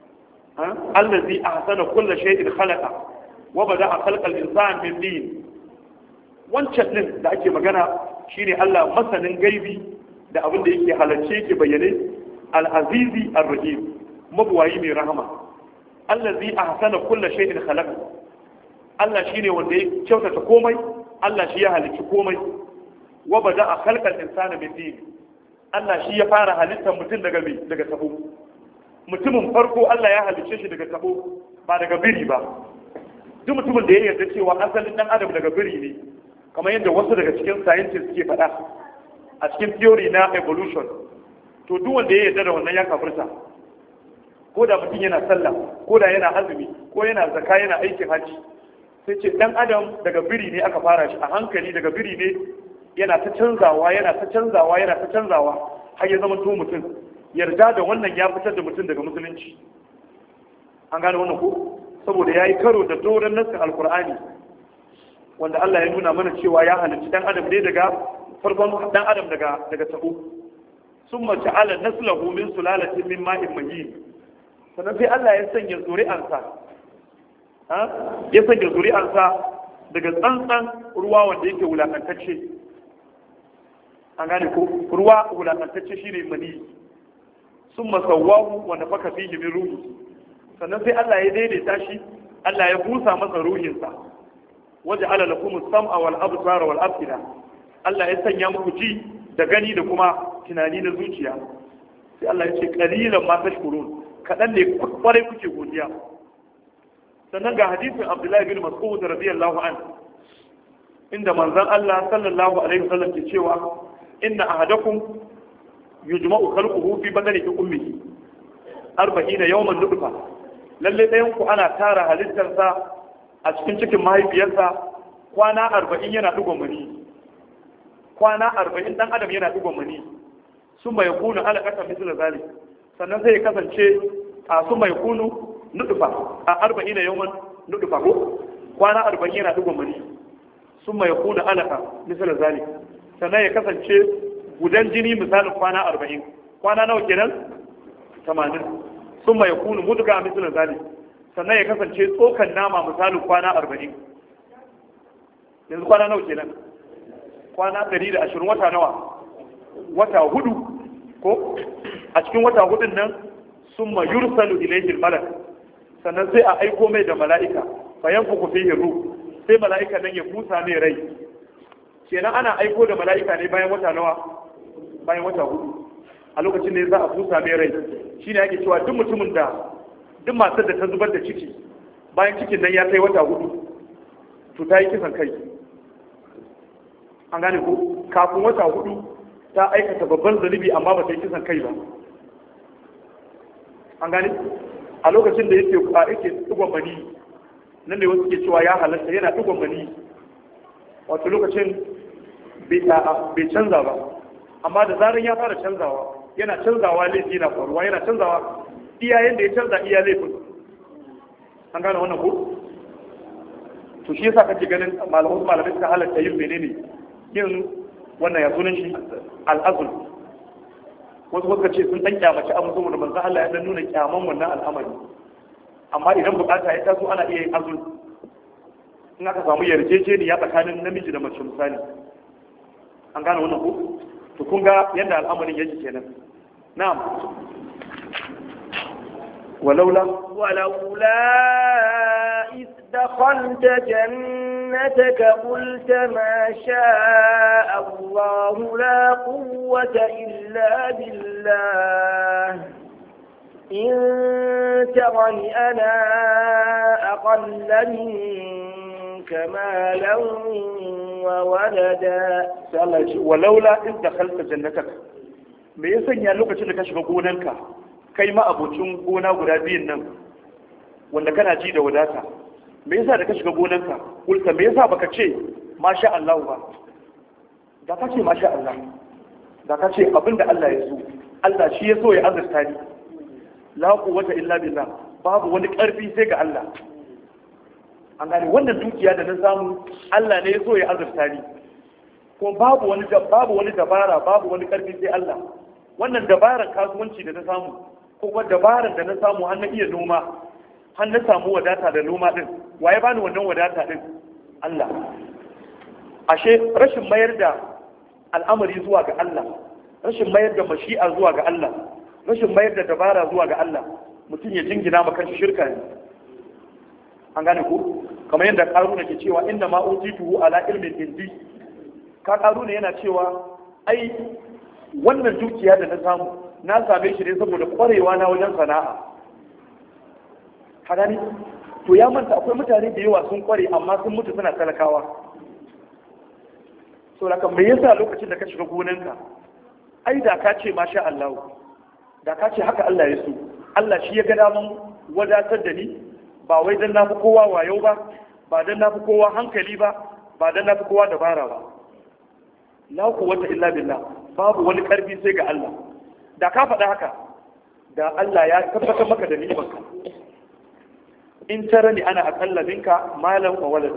allazi ahsana kulla shay'in khalaqa wa bada'a khalqal insani min din. Wancan din da ake magana shine Allah masanin gaibi da abin da yake halarce yake bayyane, al-azizi ar-rahim, mabuwayi mai rahama. Allazi ahsana kulla shay'in khalaqa, Allah shine wanda ya kyautata komai, Allah shi ya halicci komai. Wa bada'a khalqal insani min din, Allah shi ya fara halittar mutum daga tabo. Mutumin farko Allah ya halicce shi daga tabo, ba daga biri ba. Duk mutumin da ya yarda cewa asalin dan adam daga biri ne, kamar yadda wasu daga cikin scientists ke faɗa a cikin theory na evolution, to duk wanda ya yarda da wannan ya kafirta. Ko da mutum yana sallah, ko da yana azumi, ko yana zakka, yana aikin hajji, sai ce dan adam daga biri ne aka fara shi, a hankali daga biri ne yana ta canzawa har ya zama to mutum. Yarda da wannan ya fitar da mutum daga musulunci. An gane wannan ko? Saboda ya yi karo da doron nassin alkur'ani. wanda Allah ya nuna mana cewa ya halicci dan adam ne daga farkon dan adam daga tabo summa ja'ala naslahu min sulalatin min ma'in mahin sannan sai Allah ya sanya zuri'ansa daga tsantsan ruwa wanda yake wulakantacce an gane ko ruwa wulakantacce shine mani summa sawwahu wa nafaka fihi min ruhi sannan sai Allah ya daidaita shi Allah ya busa masa ruhinsa waja'ala lakum as-sam'a wal absara wal afida Allah ya sanya muku ji da gani da kuma tunani na zuciya sai Allah ya ce qalilan ma tashkurun kadan ne kwarai kuke godiya sannan ga hadisin Abdullahi bin Mas'ud radiyallahu anhu inda manzon Allah sallallahu alaihi wasallam ke cewa inna ahadakum yujma'u khalquhu fi badani ummihi 40 yawman nutfa lalle dayan ku ana tara halittarsa a cikin cikin mahaifiyarsa kwana 40 yana dugon mani kwana 40 dan adam yana dugon mani sun mai kunu alaqata misal zalik sannan sai ya kasance a sun mai kunu nutfa a 40 yawman nutfa ko kwana 40 yana dugon mani sun mai kunu alaqa misal zalik sannan ya kasance gudan jini misalin kwana 40 kwana nawa kenan 80 sun mai kunu mudga misal zalik sannan ya kasance tsokan nama misalin kwana 40 yanzu kwana nawa kenan kwana 120 wata nawa wata hudu ko a cikin wata hudun nan sun ma yursalu ilayhi malak sannan sai a aiko mai da mala'ika fa yanfuku fihi ruh sai mala'ika nan ya busa mai rai kenan ana aiko da mala'ika ne bayan wata nawa bayan wata hudu a lokacin ne za a busa mai rai shine ake cewa duk mutumin da duk matar da ta zubar da ciki bayan cikin nan ya kai wata hudu to ta yi kisan kai an gane ko kafin wata hudu ta aikata babban zunubi amma ba ta yi kisan kai ba an gane a lokacin da yake dugon mani nan ne wasu ke cewa ya halatta yana dugon mani wato lokacin bai canza ba amma da zarar ya fara canzawa yana canzawa laifi na faruwa yana canzawa iyayen da ya canza iya laifin an gane wannan ko to shi yasa kake ganin malamai suka halatta yin menene yin wannan ya sunan shi al'azul wasu suka ce sun dan kyamaci abu saboda manzo Allah ya dan nuna kyaman wannan al'amari amma idan bukata ya taso ana iya yin azul in aka samu yarjejeniya tsakanin namiji da mace misali an gane wannan ko to kun ga yadda al'amarin yake kenan na'am ولولا إذ دخلت جنتك قلت ما شاء الله لا قوة إلا بالله إن ترني أنا أقل منك مالا وولدا ولولا إذ دخلت جنتك me ya sanya lokacin da ka shiga gonanka kai ma abocin gona guda biyun nan wanda kana ji da wadata me yasa da ka shiga gonanka kulta me yasa baka ce masha Allah ba da ka ce masha Allah da ka ce abinda Allah ya so Allah shi ya so ya azurta ni la quwwata illa billah babu wani karfi sai ga Allah an gane wannan dukiya da na samu Allah ne ya so ya azurta ni ko babu wani dabara babu wani karfi sai Allah wannan dabaran kasuwanci da na samu ko kuma dabaran da na samu har na iya noma har na samu wadata da noma din waye bani wannan wadata din Allah ashe rashin mayar da al'amari zuwa ga Allah rashin mayar da mashi'a zuwa ga Allah rashin mayar da dabara zuwa ga Allah mutum ya jingina ma kanshi shirka ne an gane ko kamar yadda Qaruna ke cewa inna ma utituhu ala ilmin indi ka Qaruna yana cewa ai wannan dukiya da na samu na same shi ne saboda kwarewa na wajen sana'a hadani to ya manta akwai mutane da yawa sun kware amma sun mutu suna talakawa so laka me yasa lokacin da ka shiga gonanka ai da ka ce masha Allah da ka ce haka Allah ya so Allah shi ya ga daman wadatar da ni ba wai dan nafi kowa wayo ba dan nafi kowa hankali ba dan nafi kowa dabara ba la quwwata illa billah babu wani karfi sai ga Allah da ka faɗa haka da Allah ya tabbatar maka da ni'imarka in tarani ana aqalla minka malan wa walada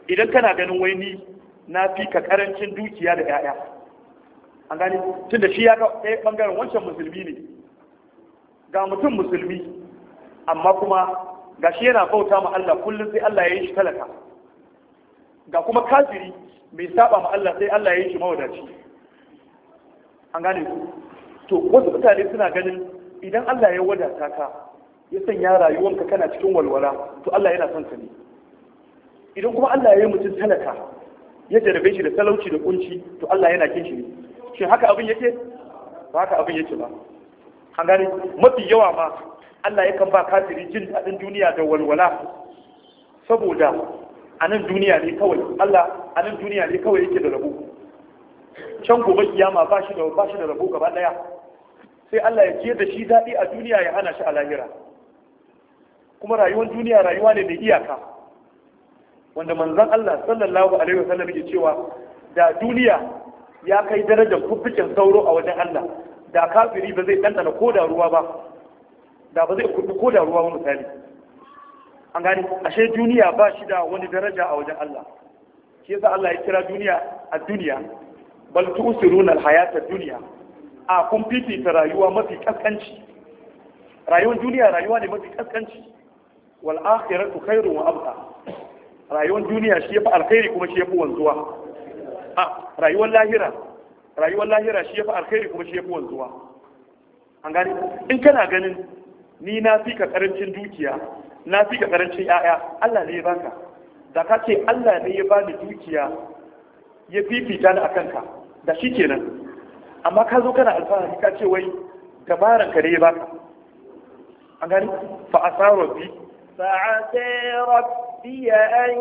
idan kana ganin wai ni na fi ka karancin dukiya da 'ya'ya, an gane tun da shi ya ga ɗaya ɓangaren wancan musulmi ne, ga mutum musulmi amma kuma ga shi yana bauta ma Allah kullum sai Allah ya yi shi talaka, ga kuma kafiri mai saba ma Allah sai Allah ya yi shi mawadaci, an gane to wasu mutane suna ganin idan Allah ya wadata ka ya sanya rayuwanka kana cikin walwala to Allah yana son ka ne. Idan kuma Allah ya yi mutum talaka ya jarabe shi da talauci da kunci to Allah yana kin shi ne. Shin haka abin yake? Ba haka abin yake ba. An gane mafi yawa ma Allah yakan ba kafiri jin daɗin duniya da walwala saboda a nan duniya ne kawai Allah a nan duniya ne kawai yake da rabo. Can gobe kiyama ba shi da rabo gaba ɗaya. Sai Allah ya ce da shi daɗi a duniya ya hana shi a lahira. Kuma rayuwar duniya rayuwa ne mai iyaka. Wanda manzon Allah sallallahu alaihi wasallam yake cewa da duniya ya kai darajar fuffuken sauro a wajen Allah, da kafiri ba zai ɗanɗana ko da ruwa ba, da ba zai kuɗi ko da ruwa ba misali. An gani ashe duniya ba shi da wani daraja a wajen Allah. Shi yasa Allah ya kira duniya a duniya bal tu'siruna al-hayata ad-dunya. A kun fifita rayuwa mafi kaskanci. Rayuwar duniya rayuwa ne mafi kaskanci. Wal akhiratu khairun wa abqa. Rayuwar duniya shi yafi alkhairi kuma shi yafi wanzuwa. Rayuwar lahira shi yafi alkhairi kuma shi yafi wanzuwa. An gani in kana ganin ni na fi ka karancin dukiya, na fi ka karancin 'ya'ya, Allah ne ya baka. Da ka ce Allah ne ya bani dukiya ya fifita ni akan ka, da shi kenan. Amma ka zo kana alfahari ka ce wai dabaran ka ne ya baka. An gani fa asara bi فعسى ربي أن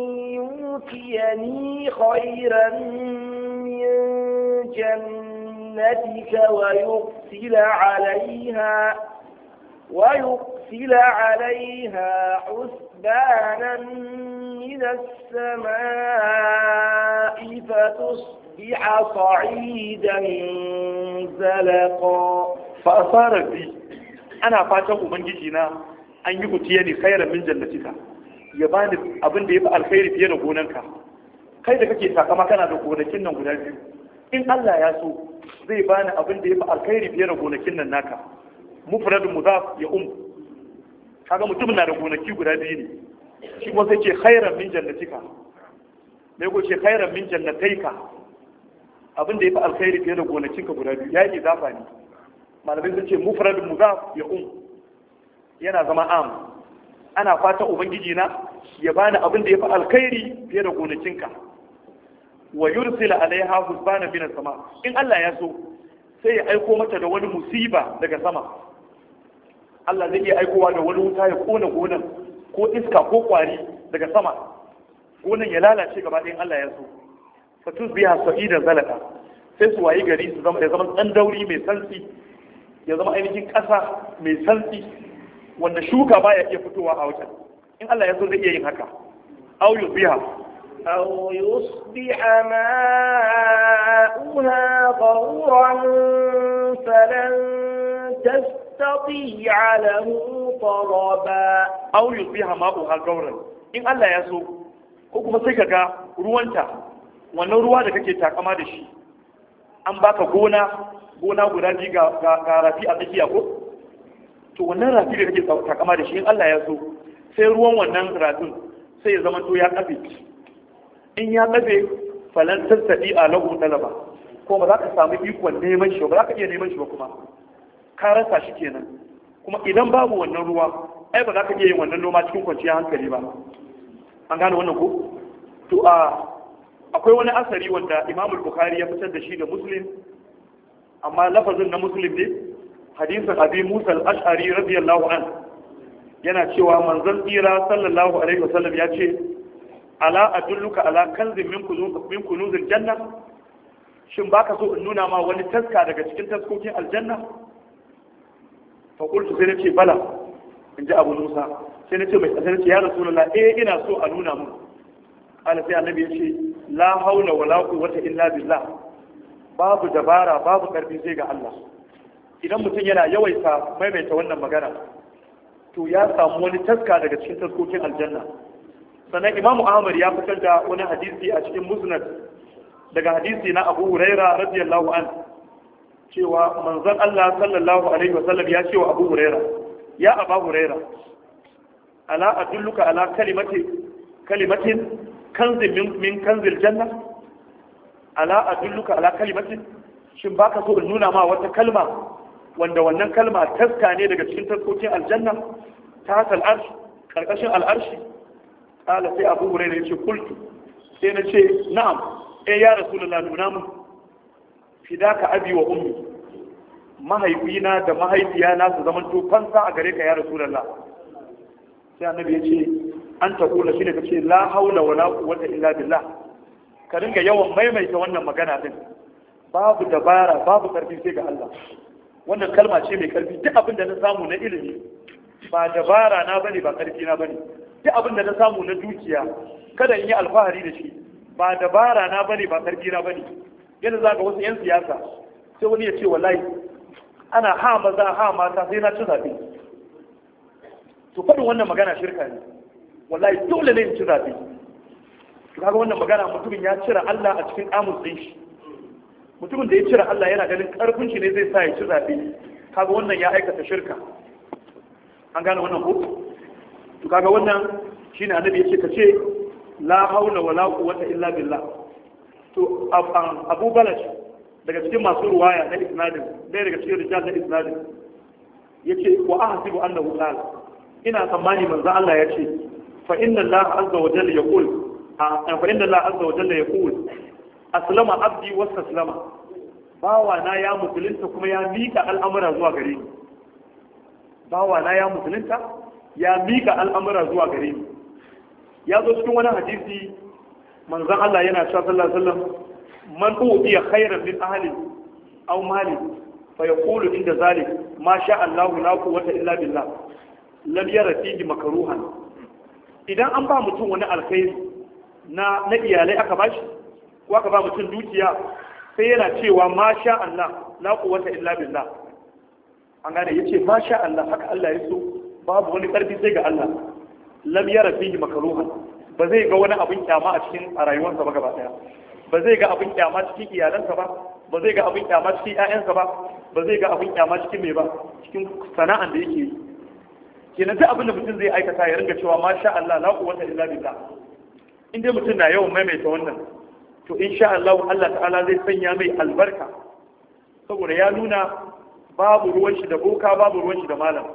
يؤتيني خيرا من جنتك ويرسل عليها حسبانا من السماء فتصبح صعيدا زلقا. فأصار بي أنا فاتح أبنجينا an yi utiye ne khairan min jannatika, ya bani abin da ya fi alkhairi fiye da gonanka. Kai da kake takama kana da gonakin nan guda biyu, in Allah ya so zai bani abin da ya fi alkhairi fiye da gonakin nan naka. Mufradun mudaf ya kaga mutum na da gonaki guda biyu ne, shi kuma sai ce khairan min jannatika, mai ko ce khairan min jannataika, abin da ya fi alkhairi fiye da gonakinka guda biyu, ya yi izafa ne. Malamai sun ce mufradun mudaf ya yana zama am. Ana fatan ubangiji na ya bani abin da ya fi alkhairi fiye da gonakinka. Wa yursila alaiha husbana min sama. In Allah ya so sai ya aiko mata da wani musiba daga sama. Allah zai iya aikowa da wani wuta ya kona gonan ko iska ko kwari daga sama. Gonan ya lalace gaba ɗayan Allah ya so. Fatus biha sa'idan zalaka. Sai su wayi gari su zama ɗan dauri mai santsi, ya zama ainihin ƙasa mai santsi wanda shuka baya iya fitowa a wajen. In Allah ya so zai iya yin haka. Aw yusbiha ma'uha ghawran falan tastati'a lahu talaba. Aw yusbiha ma'uha ghawran. In Allah ya so ko kuma sai kaga ruwanta, wannan ruwa da kake takama da shi, an baka gona guda biyu ga rafi a tsakiya ko? To wannan rafi da kake takama da shi in Allah ya so sai ruwan wannan rafin sai ya zama to ya kafe. In ya kafe falan tasadi a lahu talaba, ko ba za ka samu ikon neman shi ba za ka iya neman shi ba, kuma ka rasa shi kenan. Kuma idan babu wannan ruwa ai ba za ka iya yin wannan noma cikin kwanciyar hankali ba. An gane wannan ko? To akwai wani asari wanda Imam Bukhari ya fitar da shi da Muslim, amma lafazin na Muslim ne, hadisin Abi Musa al-Ash'ari radiyallahu an, yana cewa manzon tsira sallallahu alaihi wasallam ya ce ala adulluka ala kanzin min kunuzil janna, shin baka so in nuna ma wani taska daga cikin taskokin aljanna? Fa qultu sai nace bala, in ji Abu Musa, sai nace mai sai nace ya Rasulullah ina so a nuna mun. Allah sai annabi ya ce la haula wala quwwata illa billah, babu dabara babu karfi sai ga Allah. Idan mutum yana yawaita maimaita wannan magana to ya samu wani taska daga cikin taskokin aljanna. sannan imamu ahmad ya fitar da wani hadisi a cikin musnad daga hadisi na abu huraira radiyallahu an cewa manzon Allah sallallahu alaihi wasallam ya ce wa abu huraira ya aba huraira ala adulluka ala kalimatin kanzin min kanzil janna ala adulluka ala kalimatin shin baka so in nuna ma wata kalma wanda wannan kalma taska ne daga cikin taskokin aljanna ta hasal arshi karkashin al'arshi kala sai abu hurairah yace kultu sai na ce na'am ya rasulullah nuna mun fidaka abi wa ummi mahaifina da mahaifiyana su zaman to fansa a gare ka ya rasulullah sai annabi yace an ta kula shine kace la haula wala quwwata illa billah ka dinga yawan maimaita wannan magana din babu dabara babu karfi sai ga Allah wannan kalma ce mai karfi duk abin da na samu na ilimi ba dabara na bane ba karfi na bane duk abin da na samu na dukiya kada in yi alfahari da shi ba dabara na bane ba karfi na bane yana za ga wasu yan siyasa sai wani ya ce wallahi ana ha maza ha mata sai na ci zabe to faɗin wannan magana shirka ne wallahi dole ne in ci zabe to kaga wannan magana mutumin ya cire Allah a cikin amus din shi mutumin da ya cire Allah yana ganin karfin shi ne zai sa ya ci zabe kaga wannan ya aikata shirka an gane wannan ko to kaga wannan shine annabi yace kace la haula wala quwwata illa billah to Abu Balaj daga cikin masu ruwaya na isnadin dai daga cikin rijal na isnadin yace wa ahsibu annahu qala ina tsammani manzo Allah yace fa inna Allah azza wa jalla yaqul fa inna Allah azza wa jalla yaqul aslama abdi wastaslama bawa na ya musulunta kuma ya mika al'amura zuwa gare ni bawa na ya musulunta ya mika al'amura zuwa gare ni ya zo cikin wani hadisi manzon Allah yana cewa sallallahu alaihi wasallam man ubiya khairan min ahli aw mali fa yaqulu inda zalik ma sha Allah la quwwata illa billah lam yara fihi makruhan idan an ba mutum wani alkhairi na iyalai aka bashi ko aka ba mutum dukiya sai yana cewa ma sha Allah la quwwata illa billah an gane yace ma sha Allah haka Allah ya so babu wani karfi sai ga Allah lam yara fihi makruhan ba zai ga wani abin kyama a cikin rayuwarsa ba gaba daya ba zai ga abin kyama cikin iyalansa ba ba zai ga abin kyama cikin ƴaƴansa ba ba zai ga abin kyama cikin me ba cikin sana'an da yake yi kenan duk abin da mutum zai aikata ya ringa cewa ma sha Allah la quwwata illa billah in dai mutum na yawan maimaita wannan to insha Allah Allah ta'ala zai sanya mai albarka saboda ya nuna babu ruwan shi da boka babu ruwan shi da malam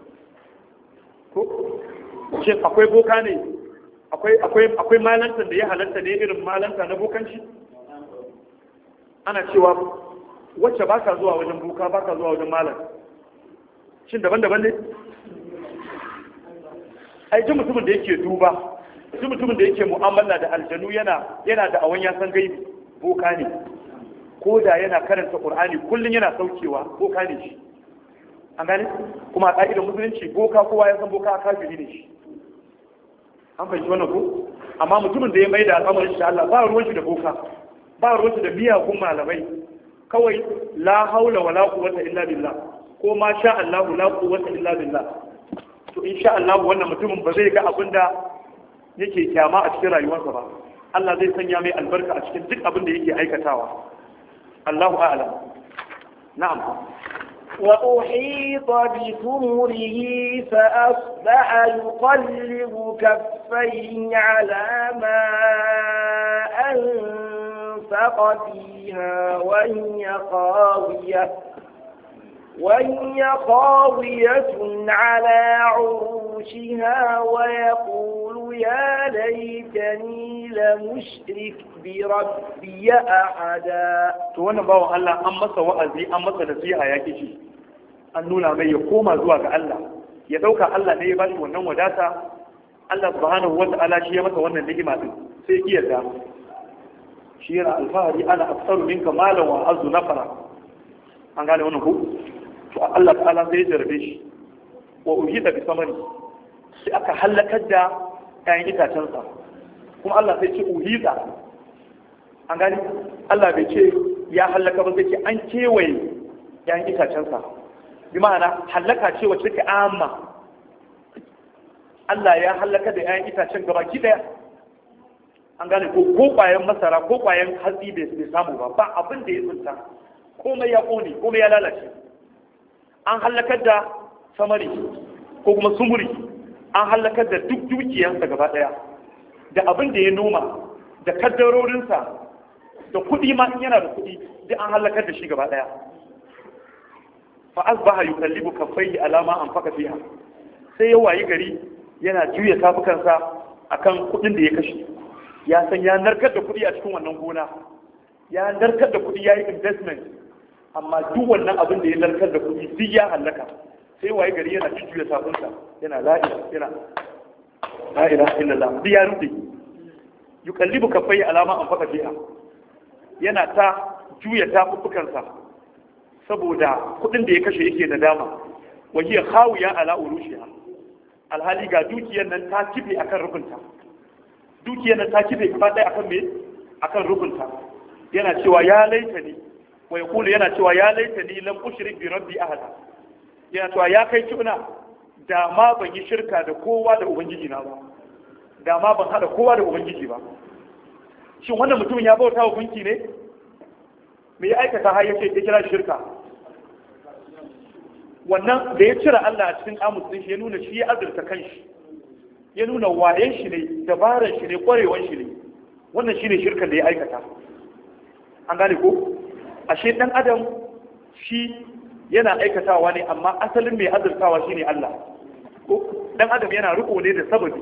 ko shin akwai boka ne akwai malanta da ya halatta ne irin malanta na bokanci ana cewa wacce baka zuwa wajen boka baka zuwa wajen malam shin daban-daban ne ai ji mutumin da yake duba ji mutumin da yake mu'amala da aljanu yana da awan ya san gaibi boka ne ko da yana karanta qur'ani kullun yana saukewa boka ne shi an gane kuma a ƙa'idar musulunci boka kowa ya san boka kafiri ne shi an fahimci wannan ko amma mutumin da ya mai da al'amarin shi Allah ba ruwan shi da boka ba ruwan shi da miyagun malamai kawai la haula wala quwwata illa billah ko ma sha Allah la quwwata illa billah to insha Allah wannan mutumin ba zai ga abinda yake kyama a cikin rayuwarsa ba Allah zai sanya mai albarka a cikin duk abin da yake aikatawa Allahu a'lam na'am وأحيط بثمره فأصبح يقلب كفيه على ما أنفق فيها وهي خاوية على عروشها ويقول يا ليتني لمشرك بربي أحدا to wannan bawan Allah an masa wa'azi an masa nasiha ya kici an nuna mai ya koma zuwa ga Allah ya dauka Allah ne ya bashi wannan wadata Allah subhanahu wata'ala shi ya masa wannan ni'ima din sai ki yarda shi yana alfahari ana afsaru minka malan wa azu nafara an gane wannan ko to Allah ta'ala sai ya jarabe shi wa uhida bi samani sai aka halakar da ƴaƴan itacensa kuma Allah sai ce uhida an gani Allah bai ce ya halaka ba sai ce an kewaye ƴaƴan itacensa bi ma'ana halaka ce wacce take amma Allah ya halaka da 'ya'yan itacen gabaki daya an gane ko kwayan masara ko kwayan hatsi bai samu ba abin da ya tsinta komai ya kone komai ya lalace an halakar da samari ko kuma sumuri an halakar da duk dukiyarsa gaba daya da abin da ya noma da kaddarorinsa da kuɗi ma in yana da kuɗi duk an halakar da shi gaba daya fa asbaha yukallibu kaffayhi alama anfaqa fiha sai ya wayi gari yana juya tafukansa akan kuɗin da ya kashe ya san ya narkar da kuɗi a cikin wannan gona ya narkar da kuɗi ya yi investment amma duk wannan abin da ya narkar da kuɗi duk ya hallaka sai waye gari yana jujjuya sabunsa yana la'ila illallah duk ya rufe yukallibu kaffai alama an faka fiha yana ta juya tafuffukansa saboda kuɗin da ya kashe yake nadama wa hiya khawiya ala urushiha alhali ga dukiyar nan ta kife akan rukunta dukiyar nan ta kife gaba ɗaya akan me akan rukunta yana cewa ya laita ni wa yaqulu yana cewa ya laita ni lam ushrik bi rabbi ahada yana cewa ya kai tuna da ma ban yi shirka da kowa da ubangiji na ba da ma ban hada kowa da ubangiji ba shin wannan mutumin ya bauta wa gunki ne me ya aikata har yace ya kira shirka wannan da ya cire Allah a cikin amus din shi ya nuna shi ya azurta kanshi ya nuna wayen shi ne dabaran shi ne kwarewan shi ne wannan shine shirkan da ya aikata an gane ko ashe dan adam shi yana aikatawa ne amma asalin mai azurtawa shine Allah ko dan adam yana riko ne da sababi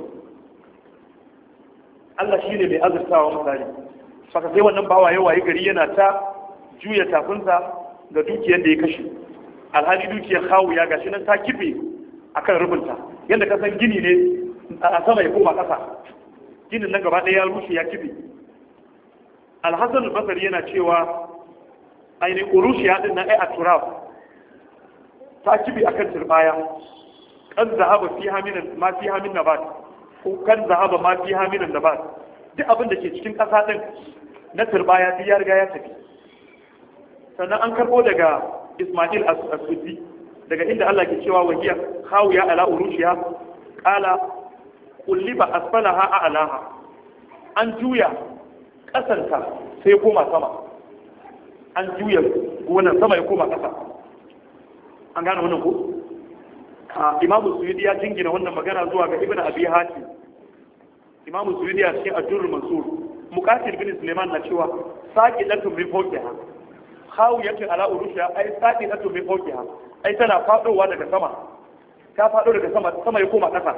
Allah shine mai azurtawa misali saka sai wannan bawa ya waye gari yana ta juya tafinsa ga dukiyar da ya kashe alhali dukiyar kawo ya gashi nan ta kife akan rubunta yadda ka san gini ne a sama ya koma ƙasa ginin nan gaba ɗaya ya rushe ya kife alhassan albasari yana cewa ainihin urushi ya ɗin na ai a turaf ta kife akan turbaya kan zahaba fi haminan ma fi hamin nabat ko kan zahaba ma fi haminan nabat duk abin da ke cikin ƙasa ɗin na turbaya duk ya riga ya tafi sannan an karɓo daga Ismail as-Suddi daga inda Allah ke cewa wahiya khawiya ala urushiha qala kulliba asfalaha a'laha an juya kasanta sai koma sama an juya gonan sama ya koma kasa an gane wannan ko Imam Suyuti ya jingina wannan magana zuwa ga Ibn Abi Hatim Imam Suyuti a cikin Ad-Durr Mansur Muqatil bin Sulaiman na cewa saqilatun min fawqiha khawiyatun ala urushiha ay saqilatun min fawqiha ai tana fadowa daga sama ta fado daga sama sama ya koma kasa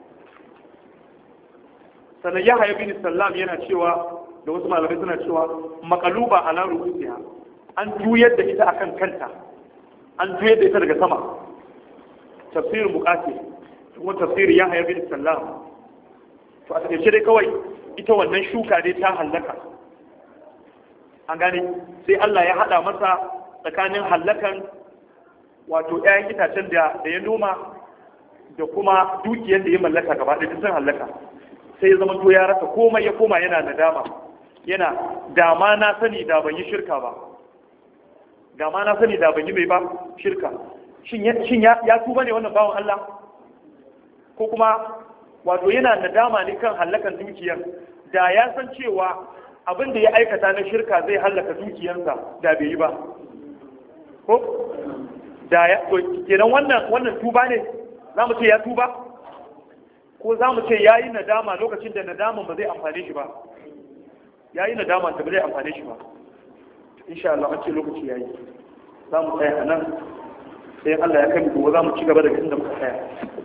sannan Yahya bin Sallam yana cewa da wasu malamai suna cewa maqaluba ala rusiha an juyar da ita akan kanta an juyar da ita daga sama tafsir Muqatil kuma tafsir Yahya bin Sallam to a take dai kawai ita wannan shuka dai ta halaka an gane sai Allah ya hada masa tsakanin hallakan wato ƴaƴan itacen da ya noma da kuma dukiyar da ya mallaka gaba ɗaya sun hallaka sai ya zama to ya rasa komai ya koma yana nadama yana dama na sani da ban yi shirka ba dama na sani da ban yi mai ba shirka shin ya tuba ne wannan bawan Allah ko kuma wato yana nadama ne kan hallakan dukiyar da ya san cewa abin da ya aikata na shirka zai hallaka dukiyarsa da bai yi ba ko da ya kenan wannan tuba ne za mu ce ya tuba ko za mu ce ya yi nadama lokacin da nadaman ba zai amfane shi ba ya yi nadama da ba zai amfane shi ba insha Allah an ce lokaci ya yi za mu tsaya a nan sai Allah ya kai gobe za mu ci gaba daga inda muka tsaya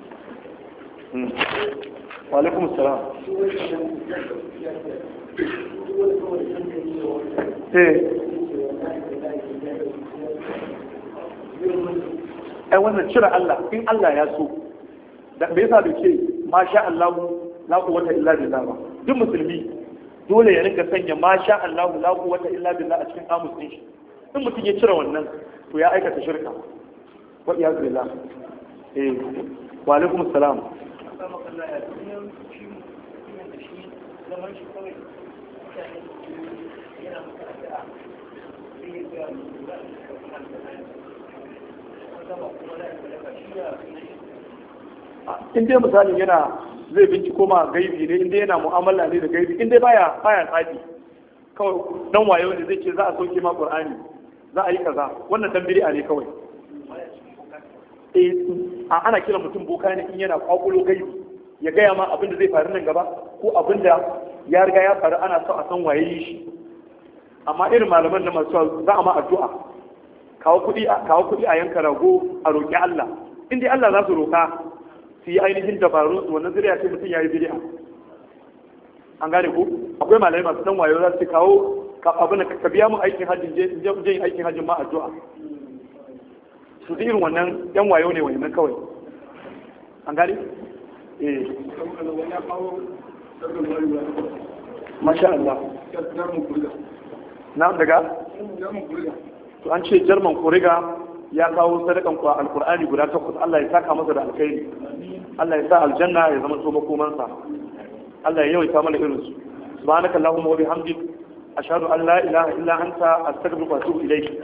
wa alaikum salam ai wannan cire Allah in Allah ya so da me yasa bai ce masha Allah la quwwata illa billah ba duk musulmi dole ya rinka sanya masha Allah la quwwata illa billah a cikin kamus din shi in mutum ya cire wannan to ya aikata shirka wa iyaz billah wa alaikum assalam in dai misali yana zai binciko ma gaibi ne inda yana mu'amala ne da gaibi inda baya tsaki kawai dan wayo ne zai ce za a sauke ma qur'ani za a yi kaza wannan dan bid'a ne kawai ana kira mutum boka ne in yana kwakulo gaibi ya gaya ma abin da zai faru nan gaba ko abin da ya riga ya faru ana so a san waye yi shi amma irin malaman da masu za a ma addu'a kawo kuɗi a yanka rago a roƙi Allah in dai Allah za su roƙa su yi ainihin dabaru su wannan zuriya ce mutum ya yi bid'a an gane ku akwai malamai masu dan wayo za su kawo abin ka biya mun aikin hajjin je yin aikin hajjin ma addu'a su irin wannan yan wayo ne wannan kawai an gane masha Allah na daga to an ce jarman kuriga ya kawo sadakan kwa alkur'ani guda 8 Allah ya saka masa da alkhairi Allah ya sa aljanna ya zama so makomansa Allah ya yawaita mana irin su subhanakallahumma wa bihamdik ashhadu an la ilaha illa anta astaghfiruka wa atubu ilayk